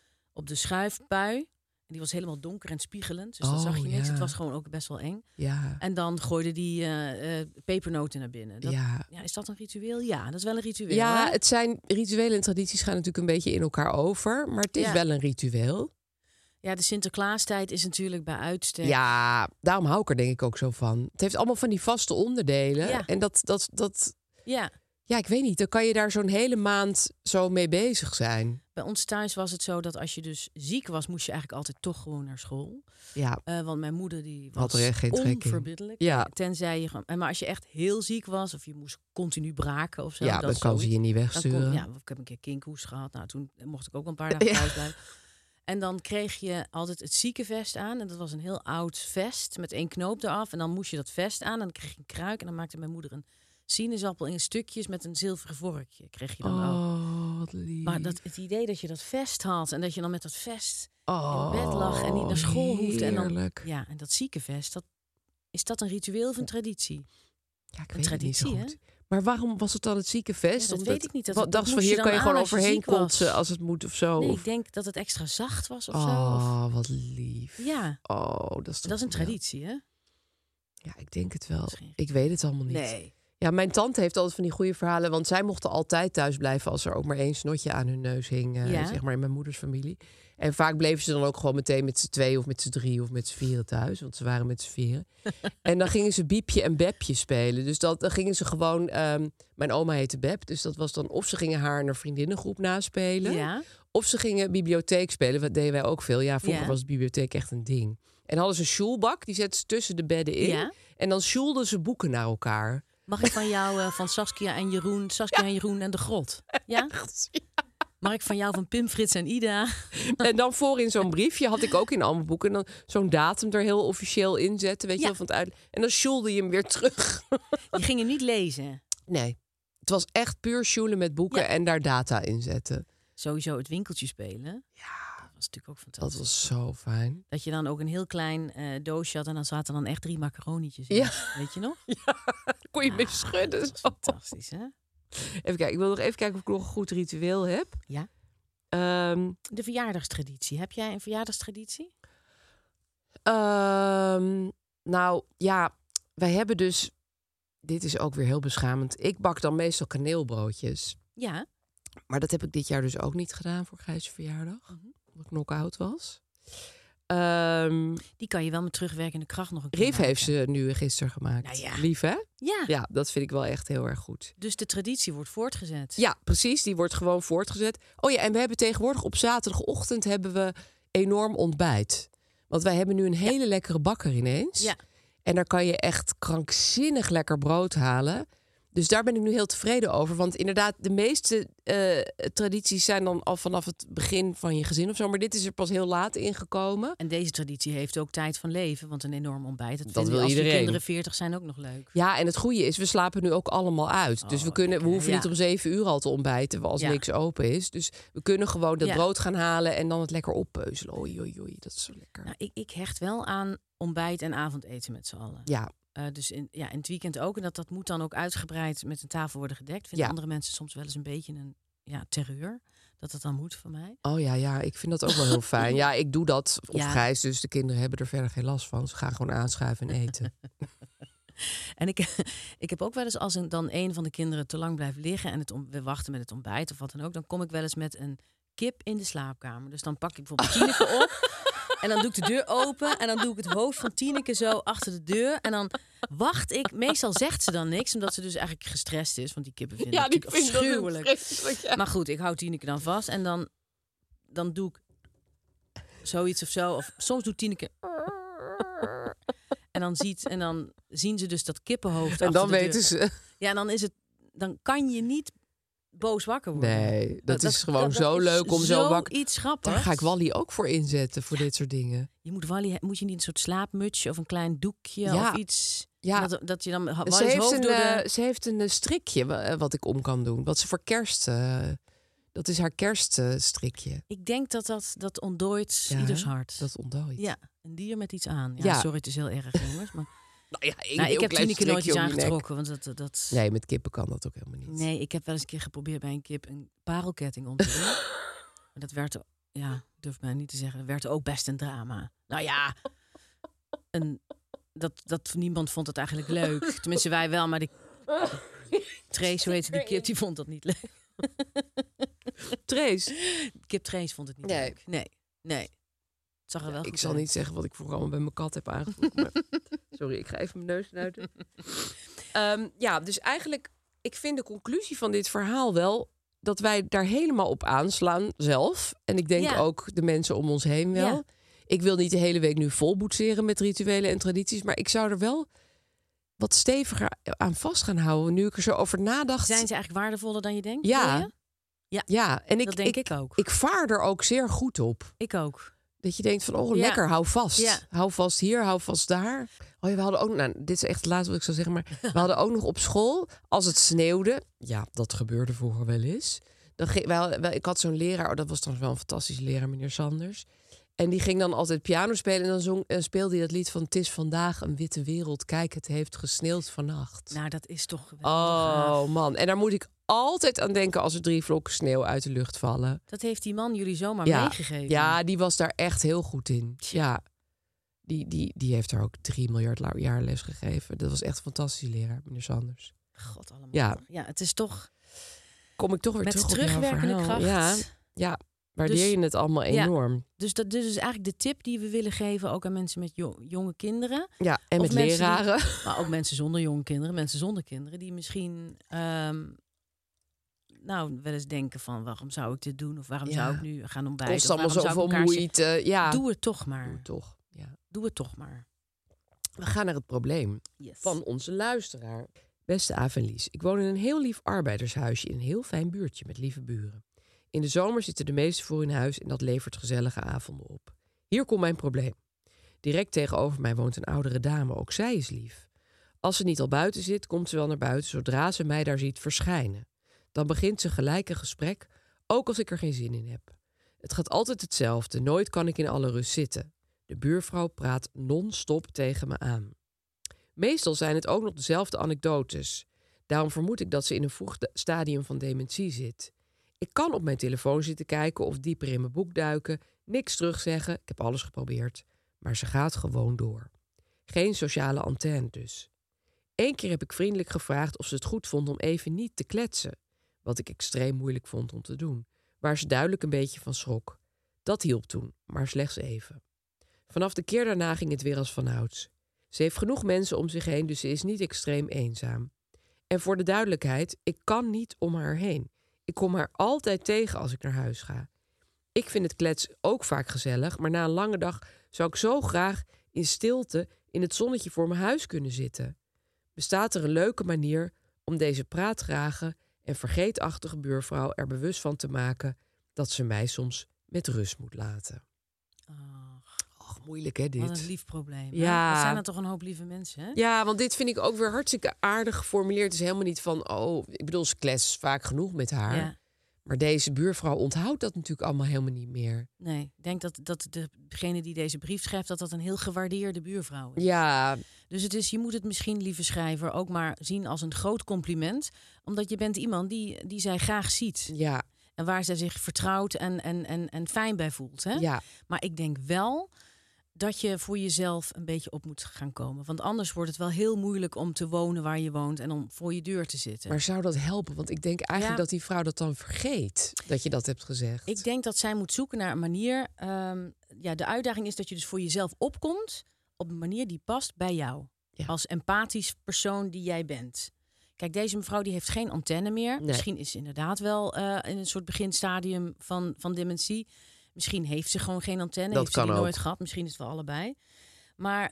de schuifpui. En die was helemaal donker en spiegelend. Dus dat zag je niks. Het was gewoon ook best wel eng. Ja. En dan gooide die pepernoten naar binnen. Is dat een ritueel? Ja, dat is wel een ritueel. Ja, hè? Het zijn rituelen en tradities gaan natuurlijk een beetje in elkaar over. Maar het is wel een ritueel. Ja, de Sinterklaastijd is natuurlijk bij uitstek. Ja, daarom hou ik er denk ik ook zo van. Het heeft allemaal van die vaste onderdelen. Ja. En dat... Ja. Ja, ik weet niet. Dan kan je daar zo'n hele maand zo mee bezig zijn. Bij ons thuis was het zo dat als je dus ziek was... moest je eigenlijk altijd toch gewoon naar school. Ja. Want mijn moeder die was onverbiddelijk. Ja. Tenzij je gewoon... Maar als je echt heel ziek was... of je moest continu braken of zo... Ja, dan kan ze je niet wegsturen. Ik heb een keer kinkhoest gehad. Nou, toen mocht ik ook een paar dagen thuis blijven. En dan kreeg je altijd het ziekenvest aan. En dat was een heel oud vest met 1 knoop eraf. En dan moest je dat vest aan. En dan kreeg je een kruik. En dan maakte mijn moeder een sinaasappel in stukjes met een zilveren vorkje. Kreeg je dan ook. Wat lief. Maar het idee dat je dat vest had. En dat je dan met dat vest in bed lag. En niet naar school hoefde. En dan, en dat ziekenvest. Is dat een ritueel of een traditie? Ja, ik weet het niet zo goed. Maar waarom was het dan het ziekenvest? Ja, dat weet ik niet. Dat dacht van hier kan je gewoon overheen kotsen als het moet of zo. Nee, ik denk dat het extra zacht was of zo. Oh, wat lief. Ja. Oh, dat is een traditie, hè? Ja, ik denk het wel. Ik weet het allemaal niet. Nee. Ja, mijn tante heeft altijd van die goede verhalen. Want zij mochten altijd thuis blijven als er ook maar 1 snotje aan hun neus hing. Zeg maar in mijn moeders familie. En vaak bleven ze dan ook gewoon meteen met z'n 2 of met z'n 3 of met z'n 4 thuis. Want ze waren met z'n 4. En dan gingen ze Biepje en Bepje spelen. Dus dan gingen ze gewoon... mijn oma heette Bep. Dus dat was dan of ze gingen haar naar vriendinnengroep naspelen. Ja. Of ze gingen bibliotheek spelen. Dat deden wij ook veel. Ja, vroeger was de bibliotheek echt een ding. En hadden ze een sjoelbak. Die zetten ze tussen de bedden in. Ja. En dan sjoelden ze boeken naar elkaar. Mag ik van jou van Saskia en Jeroen en de Grot? Ja? Echt, ja. Mag ik van jou van Pim, Frits en Ida? En dan voor in zo'n briefje had ik ook in allemaal boeken. En dan zo'n datum er heel officieel in zetten. Weet je wel, van het uit. En dan sjoelde je hem weer terug. Je ging hem niet lezen? Nee. Het was echt puur sjoelen met boeken en daar data in zetten. Sowieso het winkeltje spelen. Ja. Dat was natuurlijk ook fantastisch. Dat was zo fijn. Dat je dan ook een heel klein doosje had en dan zaten dan echt 3 macaronietjes in. Ja. Weet je nog? Ja, kon je mee schudden. Dat was fantastisch, hè? Even kijken, ik wil nog even kijken of ik nog een goed ritueel heb. Ja. De verjaardagstraditie. Heb jij een verjaardagstraditie? Nou, ja, wij hebben dus... Dit is ook weer heel beschamend. Ik bak dan meestal kaneelbroodjes. Ja. Maar dat heb ik dit jaar dus ook niet gedaan voor Gijs' verjaardag. Omdat ik knock-out was. Die kan je wel met terugwerkende kracht nog een keer Rief heeft ze nu gisteren gemaakt. Nou ja. Lief, hè? Ja. Ja, dat vind ik wel echt heel erg goed. Dus de traditie wordt voortgezet. Ja, precies. Die wordt gewoon voortgezet. Oh ja, en we hebben tegenwoordig op zaterdagochtend hebben we enorm ontbijt. Want wij hebben nu een hele lekkere bakker ineens. Ja. En daar kan je echt krankzinnig lekker brood halen. Dus daar ben ik nu heel tevreden over. Want inderdaad, de meeste tradities zijn dan al vanaf het begin van je gezin of zo. Maar dit is er pas heel laat ingekomen. En deze traditie heeft ook tijd van leven. Want een enorm ontbijt, dat wil als iedereen. De kinderen 40 zijn ook nog leuk. Ja, en het goede is, we slapen nu ook allemaal uit. Dus we hoeven niet om 7 uur al te ontbijten als niks open is. Dus we kunnen gewoon dat brood gaan halen en dan het lekker oppeuzelen. Oei, dat is zo lekker. Nou, ik hecht wel aan ontbijt en avondeten met z'n allen. Ja. Dus in het weekend ook. En dat moet dan ook uitgebreid met een tafel worden gedekt. Vinden andere mensen soms wel eens een beetje een terreur. Dat het dan moet van mij. Oh ja, ik vind dat ook wel heel fijn. Ja, ik doe dat op Gijs. Dus de kinderen hebben er verder geen last van. Ze gaan gewoon aanschuiven en eten. En ik heb ook wel eens, als dan een van de kinderen te lang blijft liggen... en we wachten met het ontbijt of wat dan ook... dan kom ik wel eens met een kip in de slaapkamer. Dus dan pak ik bijvoorbeeld Tineke op... En dan doe ik de deur open en dan doe ik het hoofd van Tineke zo achter de deur. En dan wacht ik. Meestal zegt ze dan niks, omdat ze dus eigenlijk gestrest is. Want die kippen vinden het natuurlijk afschuwelijk. Ja. Maar goed, ik hou Tineke dan vast. En dan doe ik zoiets of zo. Of soms doet Tineke... En dan zien ze dus dat kippenhoofd en achter dan de weten deur. ze... Ja, dan kan je niet... boos wakker worden. Nee, dat is gewoon zo leuk om zo wakker... Iets grappigs. Daar ga ik Wally ook voor inzetten, voor dit soort dingen. Je moet Wally, moet je niet een soort slaapmutsje of een klein doekje of iets... Ja. Dat je dan Ze heeft een strikje wat ik om kan doen. Wat ze voor kerst... dat is haar kerststrikje. Ik denk dat ontdooit ieders hart. Dat ontdooit. Ja, een dier met iets aan. Ja, sorry, het is heel erg, jongens, maar... Ik heb Tineke nooit iets aangetrokken. Want dat... Nee, met kippen kan dat ook helemaal niet. Nee, ik heb wel eens een keer geprobeerd bij een kip een parelketting om te doen. Maar dat werd, durf mij niet te zeggen, dat werd ook best een drama. Nou ja, niemand vond het eigenlijk leuk. Tenminste, wij wel, maar die Trace, hoe heet die kip, die vond dat niet leuk. Trace? Kip Trace vond het niet leuk. Nee. Zag er wel goed ik zal niet zeggen wat ik vroeger allemaal bij mijn kat heb aangevoerd. Maar... Sorry, ik ga even mijn neus snuiten. Dus eigenlijk, ik vind de conclusie van dit verhaal wel... dat wij daar helemaal op aanslaan zelf. En ik denk ook de mensen om ons heen wel. Ja. Ik wil niet de hele week nu vol boetseren met rituelen en tradities... maar ik zou er wel wat steviger aan vast gaan houden... nu ik er zo over nadacht. Zijn ze eigenlijk waardevoller dan je denkt? Ja. En dat denk ik ook. Ik vaar er ook zeer goed op. Ik ook. Dat je denkt van, lekker, hou vast. Ja. Hou vast hier, hou vast daar. Oh ja, we hadden ook, dit is echt het laatste wat ik zou zeggen... maar we hadden ook nog op school, als het sneeuwde... Ja, dat gebeurde vroeger wel eens. Ik had zo'n leraar, dat was trouwens wel een fantastische leraar, meneer Sanders... En die ging dan altijd piano spelen en dan speelde hij dat lied van... Het is vandaag een witte wereld, kijk, het heeft gesneeuwd vannacht. Nou, dat is toch geweldig. Oh man, en daar moet ik altijd aan denken als er 3 vlokken sneeuw uit de lucht vallen. Dat heeft die man jullie zomaar meegegeven. Ja, die was daar echt heel goed in. Ja, die heeft daar ook 3 miljard jaar les gegeven. Dat was echt een fantastische leraar, meneer Sanders. God allemaal. Ja. Ja, het is toch... Kom ik toch weer met terug op terugwerkende jouw verhaal. kracht. Ja, waardeer je het allemaal enorm. Dus dat dus is eigenlijk de tip die we willen geven... ook aan mensen met jonge kinderen. Ja, en met leraren. Maar ook mensen zonder jonge kinderen. Mensen zonder kinderen die misschien... wel eens denken van... waarom zou ik dit doen? Of waarom zou ik nu gaan ontbijten? Kost allemaal zoveel moeite. Ja. Doe het toch maar. Doe het toch maar. We gaan naar het probleem van onze luisteraar. Beste Aaf en Lies, ik woon in een heel lief arbeidershuisje... in een heel fijn buurtje met lieve buren. In de zomer zitten de meesten voor in huis... en dat levert gezellige avonden op. Hier komt mijn probleem. Direct tegenover mij woont een oudere dame, ook zij is lief. Als ze niet al buiten zit, komt ze wel naar buiten... zodra ze mij daar ziet verschijnen. Dan begint ze gelijk een gesprek, ook als ik er geen zin in heb. Het gaat altijd hetzelfde, nooit kan ik in alle rust zitten. De buurvrouw praat non-stop tegen me aan. Meestal zijn het ook nog dezelfde anekdotes. Daarom vermoed ik dat ze in een vroeg stadium van dementie zit. Ik kan op mijn telefoon zitten kijken of dieper in mijn boek duiken... niks terugzeggen, ik heb alles geprobeerd. Maar ze gaat gewoon door. Geen sociale antenne dus. 1 keer heb ik vriendelijk gevraagd of ze het goed vond om even niet te kletsen... wat ik extreem moeilijk vond om te doen... waar ze duidelijk een beetje van schrok. Dat hielp toen, maar slechts even. Vanaf de keer daarna ging het weer als vanouds. Ze heeft genoeg mensen om zich heen, dus ze is niet extreem eenzaam. En voor de duidelijkheid, ik kan niet om haar heen. Ik kom haar altijd tegen als ik naar huis ga. Ik vind het kletsen ook vaak gezellig... maar na een lange dag zou ik zo graag in stilte... in het zonnetje voor mijn huis kunnen zitten. Bestaat er een leuke manier om deze praatgrage... en vergeetachtige buurvrouw er bewust van te maken... dat ze mij soms met rust moet laten? Och, moeilijk hè, dit. Wat een lief probleem. Ja. Dat zijn er toch een hoop lieve mensen, hè? Ja, want dit vind ik ook weer hartstikke aardig geformuleerd. Het is helemaal niet van, ik bedoel, ze klets vaak genoeg met haar. Ja. Maar deze buurvrouw onthoudt dat natuurlijk allemaal helemaal niet meer. Nee, ik denk dat degene die deze brief schrijft... dat een heel gewaardeerde buurvrouw is. Ja. Dus je moet het misschien, lieve schrijver... ook maar zien als een groot compliment. Omdat je bent iemand die zij graag ziet. Ja. En waar zij zich vertrouwd en fijn bij voelt. Hè? Ja. Maar ik denk wel dat je voor jezelf een beetje op moet gaan komen. Want anders wordt het wel heel moeilijk om te wonen waar je woont... en om voor je deur te zitten. Maar zou dat helpen? Want ik denk eigenlijk dat die vrouw dat dan vergeet... dat je dat hebt gezegd. Ik denk dat zij moet zoeken naar een manier... de uitdaging is dat je dus voor jezelf opkomt... op een manier die past bij jou. Ja. Als empathisch persoon die jij bent. Kijk, deze mevrouw die heeft geen antenne meer. Nee. Misschien is ze inderdaad wel in een soort beginstadium van dementie... Misschien heeft ze gewoon geen antenne. Dat heeft ze kan die ook. nooit gehad. Misschien is het wel allebei. Maar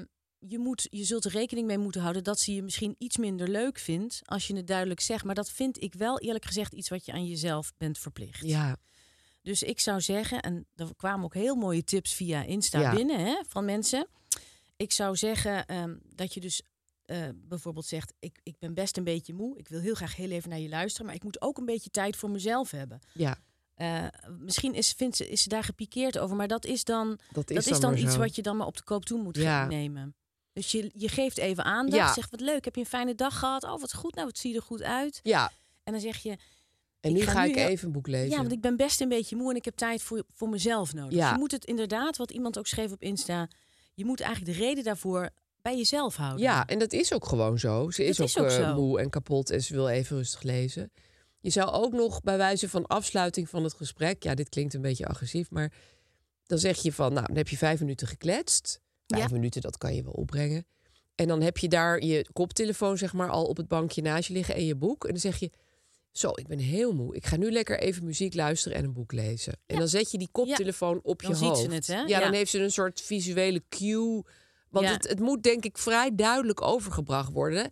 je zult er rekening mee moeten houden... dat ze je misschien iets minder leuk vindt... als je het duidelijk zegt. Maar dat vind ik wel eerlijk gezegd iets wat je aan jezelf bent verplicht. Ja. Dus ik zou zeggen... en er kwamen ook heel mooie tips via Insta binnen hè, van mensen. Ik zou zeggen dat je dus bijvoorbeeld zegt... Ik ben best een beetje moe. Ik wil heel graag heel even naar je luisteren. Maar ik moet ook een beetje tijd voor mezelf hebben. Ja. Misschien is ze daar gepikeerd over, maar dat is dan iets zo. Wat je dan maar op de koop toe moet nemen. Dus je geeft even aandacht, zegt wat leuk, heb je een fijne dag gehad? Oh, wat goed, nou, het ziet er goed uit. Ja. En dan zeg je... En nu ga ik even een boek lezen. Ja, want ik ben best een beetje moe en ik heb tijd voor mezelf nodig. Ja. Dus je moet het inderdaad, wat iemand ook schreef op Insta... je moet eigenlijk de reden daarvoor bij jezelf houden. Ja, en dat is ook gewoon zo. Ze is ook moe en kapot en ze wil even rustig lezen. Je zou ook nog bij wijze van afsluiting van het gesprek... ja, dit klinkt een beetje agressief, maar dan zeg je van... nou, dan heb je 5 minuten gekletst. 5 minuten, dat kan je wel opbrengen. En dan heb je daar je koptelefoon zeg maar al op het bankje naast je liggen... en je boek. En dan zeg je, zo, ik ben heel moe. Ik ga nu lekker even muziek luisteren en een boek lezen. En dan zet je die koptelefoon op je hoofd. Dan ziet ze het, hè? Ja, dan heeft ze een soort visuele cue. Want het moet denk ik vrij duidelijk overgebracht worden...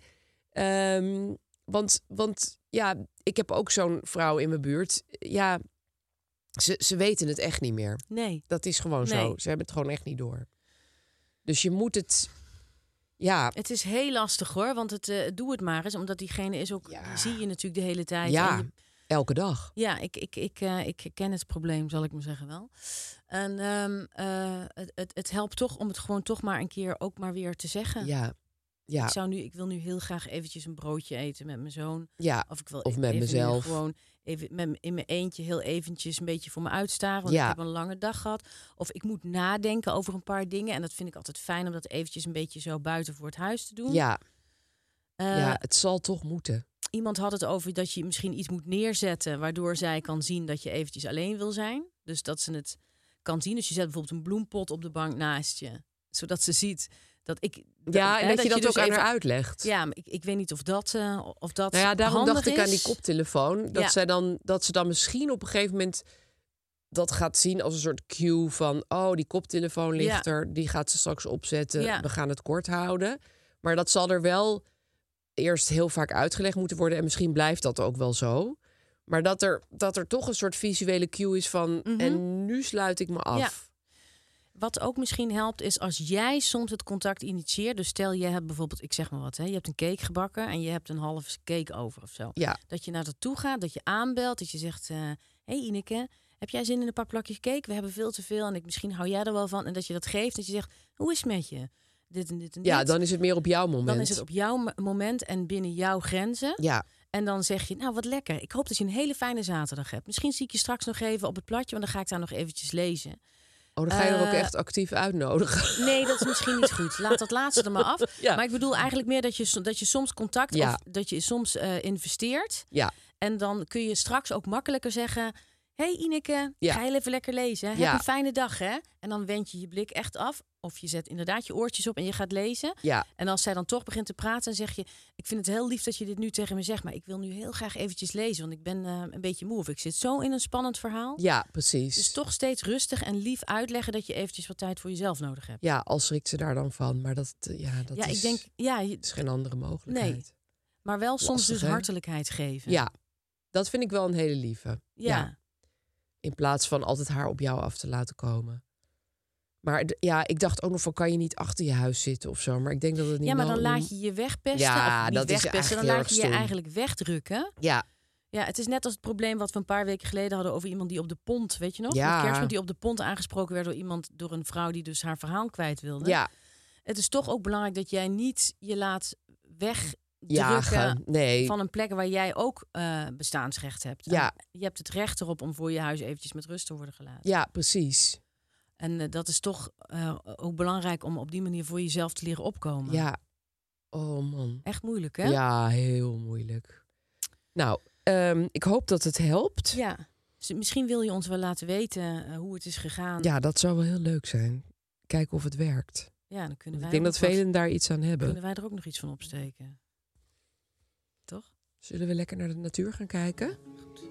Want ja, ik heb ook zo'n vrouw in mijn buurt. Ja, ze weten het echt niet meer. Nee. Dat is gewoon zo. Ze hebben het gewoon echt niet door. Dus je moet het... Ja. Het is heel lastig hoor, want doe het maar eens. Omdat diegene is ook... Die zie je natuurlijk de hele tijd. Ja, elke dag. Ja, ik ken het probleem, zal ik maar zeggen wel. En het helpt toch om het gewoon toch maar een keer ook maar weer te zeggen. Ja. Ja. Ik wil nu heel graag eventjes een broodje eten met mijn zoon. Ja, of met mezelf. Gewoon even in mijn eentje heel eventjes een beetje voor me uitstaren. Want ik heb een lange dag gehad. Of ik moet nadenken over een paar dingen. En dat vind ik altijd fijn om dat eventjes een beetje zo buiten voor het huis te doen. Ja. Het zal toch moeten. Iemand had het over dat je misschien iets moet neerzetten, waardoor zij kan zien dat je eventjes alleen wil zijn. Dus dat ze het kan zien. Dus je zet bijvoorbeeld een bloempot op de bank naast je, zodat ze ziet dat ik. En dat je dat dus ook aan haar uitlegt. Ja, maar ik weet niet of dat. Nou ja, daarom dacht ik aan die koptelefoon. Dat ze dan misschien op een gegeven moment dat gaat zien als een soort cue van... die koptelefoon ligt er, die gaat ze straks opzetten. Ja. We gaan het kort houden. Maar dat zal er wel eerst heel vaak uitgelegd moeten worden. En misschien blijft dat ook wel zo. Maar dat er toch een soort visuele cue is van... en nu sluit ik me af. Ja. Wat ook misschien helpt is als jij soms het contact initieert. Dus stel je hebt bijvoorbeeld, ik zeg maar wat, je hebt een cake gebakken en je hebt een halve cake over of zo. Ja. Dat je naar dat toe gaat, dat je aanbelt, dat je zegt... hey Ineke, heb jij zin in een paar plakjes cake? We hebben veel te veel en misschien hou jij er wel van. En dat je dat geeft, dat je zegt, hoe is het met je? Dit en dit en dit. Ja, dan is het meer op jouw moment. Dan is het op jouw moment en binnen jouw grenzen. Ja. En dan zeg je, nou wat lekker. Ik hoop dat je een hele fijne zaterdag hebt. Misschien zie ik je straks nog even op het platje, want dan ga ik daar nog eventjes lezen. Dan ga je er ook echt actief uitnodigen. Nee, dat is misschien niet goed. Laat dat laatste er maar af. Ja. Maar ik bedoel eigenlijk meer dat je soms contact... of dat je soms investeert. Ja. En dan kun je straks ook makkelijker zeggen... Hey Ineke, ga je even lekker lezen. Heb een fijne dag, hè? En dan wend je je blik echt af. Of je zet inderdaad je oortjes op en je gaat lezen. Ja. En als zij dan toch begint te praten, dan zeg je... Ik vind het heel lief dat je dit nu tegen me zegt... maar ik wil nu heel graag eventjes lezen, want ik ben een beetje moe. Of ik zit zo in een spannend verhaal. Ja, precies. Dus toch steeds rustig en lief uitleggen... dat je eventjes wat tijd voor jezelf nodig hebt. Ja, al schrikt ze daar dan van. Maar dat is, ik denk, het is geen andere mogelijkheid. Nee, maar wel soms dus hartelijkheid geven. Ja, dat vind ik wel een hele lieve. Ja. In plaats van altijd haar op jou af te laten komen. Maar ik dacht ook nog van, kan je niet achter je huis zitten of zo? Maar ik denk dat het niet... Ja, maar dan laat je je wegpesten. Ja, of niet dat wegpesten, is dan laat je je eigenlijk wegdrukken. Ja. Ja, het is net als het probleem wat we een paar weken geleden hadden... over iemand die op de pont, weet je nog? Ja. Met Kerstmis, die op de pont aangesproken werd door een vrouw... die dus haar verhaal kwijt wilde. Ja. Het is toch ook belangrijk dat jij niet je laat wegdrukken... Nee. van een plek waar jij ook bestaansrecht hebt. Ja. En je hebt het recht erop om voor je huis eventjes met rust te worden gelaten. Ja, precies. En dat is toch ook belangrijk om op die manier voor jezelf te leren opkomen. Ja. Oh man. Echt moeilijk, hè? Ja, heel moeilijk. Nou, ik hoop dat het helpt. Ja. Dus misschien wil je ons wel laten weten hoe het is gegaan. Ja, dat zou wel heel leuk zijn. Kijken of het werkt. Ja, dan kunnen wij. Ik denk dat velen daar iets aan hebben. Kunnen wij er ook nog iets van opsteken? Toch? Zullen we lekker naar de natuur gaan kijken? Goed.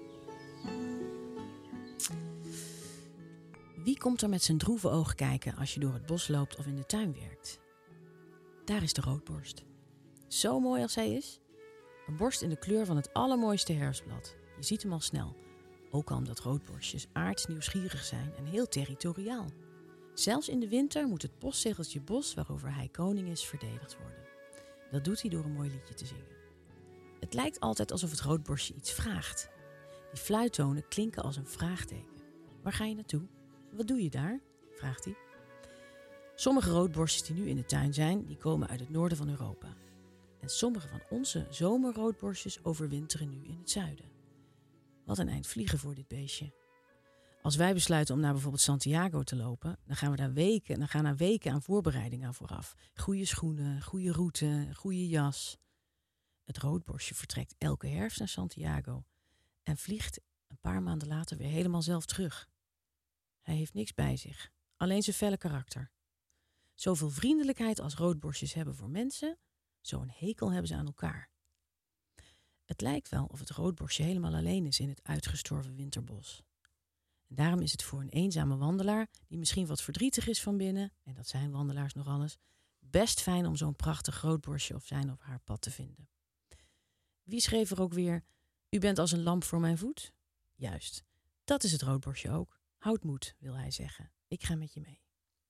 Wie komt er met zijn droeve ogen kijken als je door het bos loopt of in de tuin werkt? Daar is de roodborst. Zo mooi als hij is. Een borst in de kleur van het allermooiste herfstblad. Je ziet hem al snel. Ook al omdat roodborstjes aardsnieuwsgierig zijn en heel territoriaal. Zelfs in de winter moet het postzegeltje bos waarover hij koning is verdedigd worden. Dat doet hij door een mooi liedje te zingen. Het lijkt altijd alsof het roodborstje iets vraagt. Die fluittonen klinken als een vraagteken. Waar ga je naartoe? Wat doe je daar? Vraagt hij. Sommige roodborstjes die nu in de tuin zijn, die komen uit het noorden van Europa. En sommige van onze zomerroodborstjes overwinteren nu in het zuiden. Wat een eind vliegen voor dit beestje. Als wij besluiten om naar bijvoorbeeld Santiago te lopen, dan gaan we daar weken aan voorbereiding aan vooraf. Goede schoenen, goede route, goede jas. Het roodborstje vertrekt elke herfst naar Santiago en vliegt een paar maanden later weer helemaal zelf terug. Hij heeft niks bij zich, alleen zijn felle karakter. Zoveel vriendelijkheid als roodborstjes hebben voor mensen, zo'n hekel hebben ze aan elkaar. Het lijkt wel of het roodborstje helemaal alleen is in het uitgestorven winterbos. En daarom is het voor een eenzame wandelaar, die misschien wat verdrietig is van binnen, en dat zijn wandelaars nog alles, best fijn om zo'n prachtig roodborstje op zijn of haar pad te vinden. Wie schreef er ook weer, u bent als een lamp voor mijn voet? Juist, dat is het roodborstje ook. Houd moed, wil hij zeggen. Ik ga met je mee.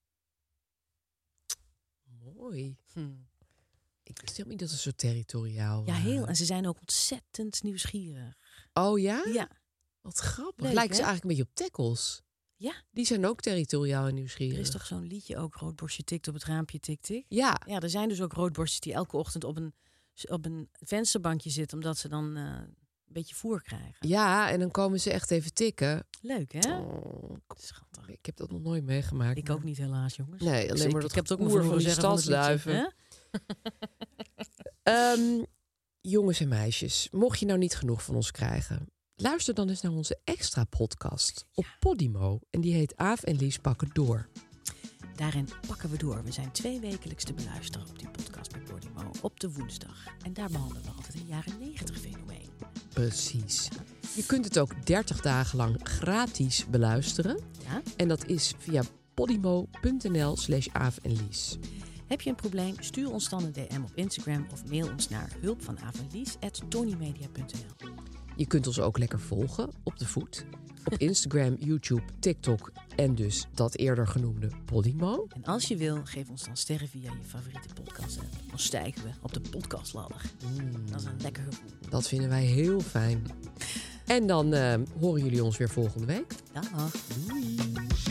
Mooi. Ik wist helemaal niet dat ze zo territoriaal waren. Ja, heel. En ze zijn ook ontzettend nieuwsgierig. Oh ja? Ja. Wat grappig. Leuk, lijken ze eigenlijk een beetje op tackles. Ja. Die zijn ook territoriaal en nieuwsgierig. Er is toch zo'n liedje ook, roodborstje tikt op het raampje, tik, tik? Ja. Ja, er zijn dus ook roodborstjes die elke ochtend op een vensterbankje zitten, omdat ze dan een beetje voer krijgen. Ja, en dan komen ze echt even tikken. Leuk, hè? Oh, schattig. Ik heb dat nog nooit meegemaakt. Ik ook niet, helaas, jongens. Nee, alleen maar ik heb het ook nog voor van die zeggen stadsduiven. van het liedje, jongens en meisjes, mocht je nou niet genoeg van ons krijgen, luister dan eens naar onze extra podcast op Podimo. En die heet Aaf en Lies pakken door. Daarin pakken we door. We zijn 2 wekelijks te beluisteren op die podcast bij Podimo op de woensdag. En daar behandelen we altijd een jaren 90 fenomeen. Precies. Je kunt het ook 30 dagen lang gratis beluisteren. Ja? En dat is via podimo.nl/Aaf en Lies. Heb je een probleem? Stuur ons dan een DM op Instagram of mail ons naar hulpvanavelies@tonymedia.nl. Je kunt ons ook lekker volgen op de voet. Op Instagram, YouTube, TikTok en dus dat eerder genoemde Podimo. En als je wil, geef ons dan sterren via je favoriete podcast app. Dan stijgen we op de podcastladder. Dat is een lekker gevoel. Dat vinden wij heel fijn. En dan horen jullie ons weer volgende week. Dag. Doei.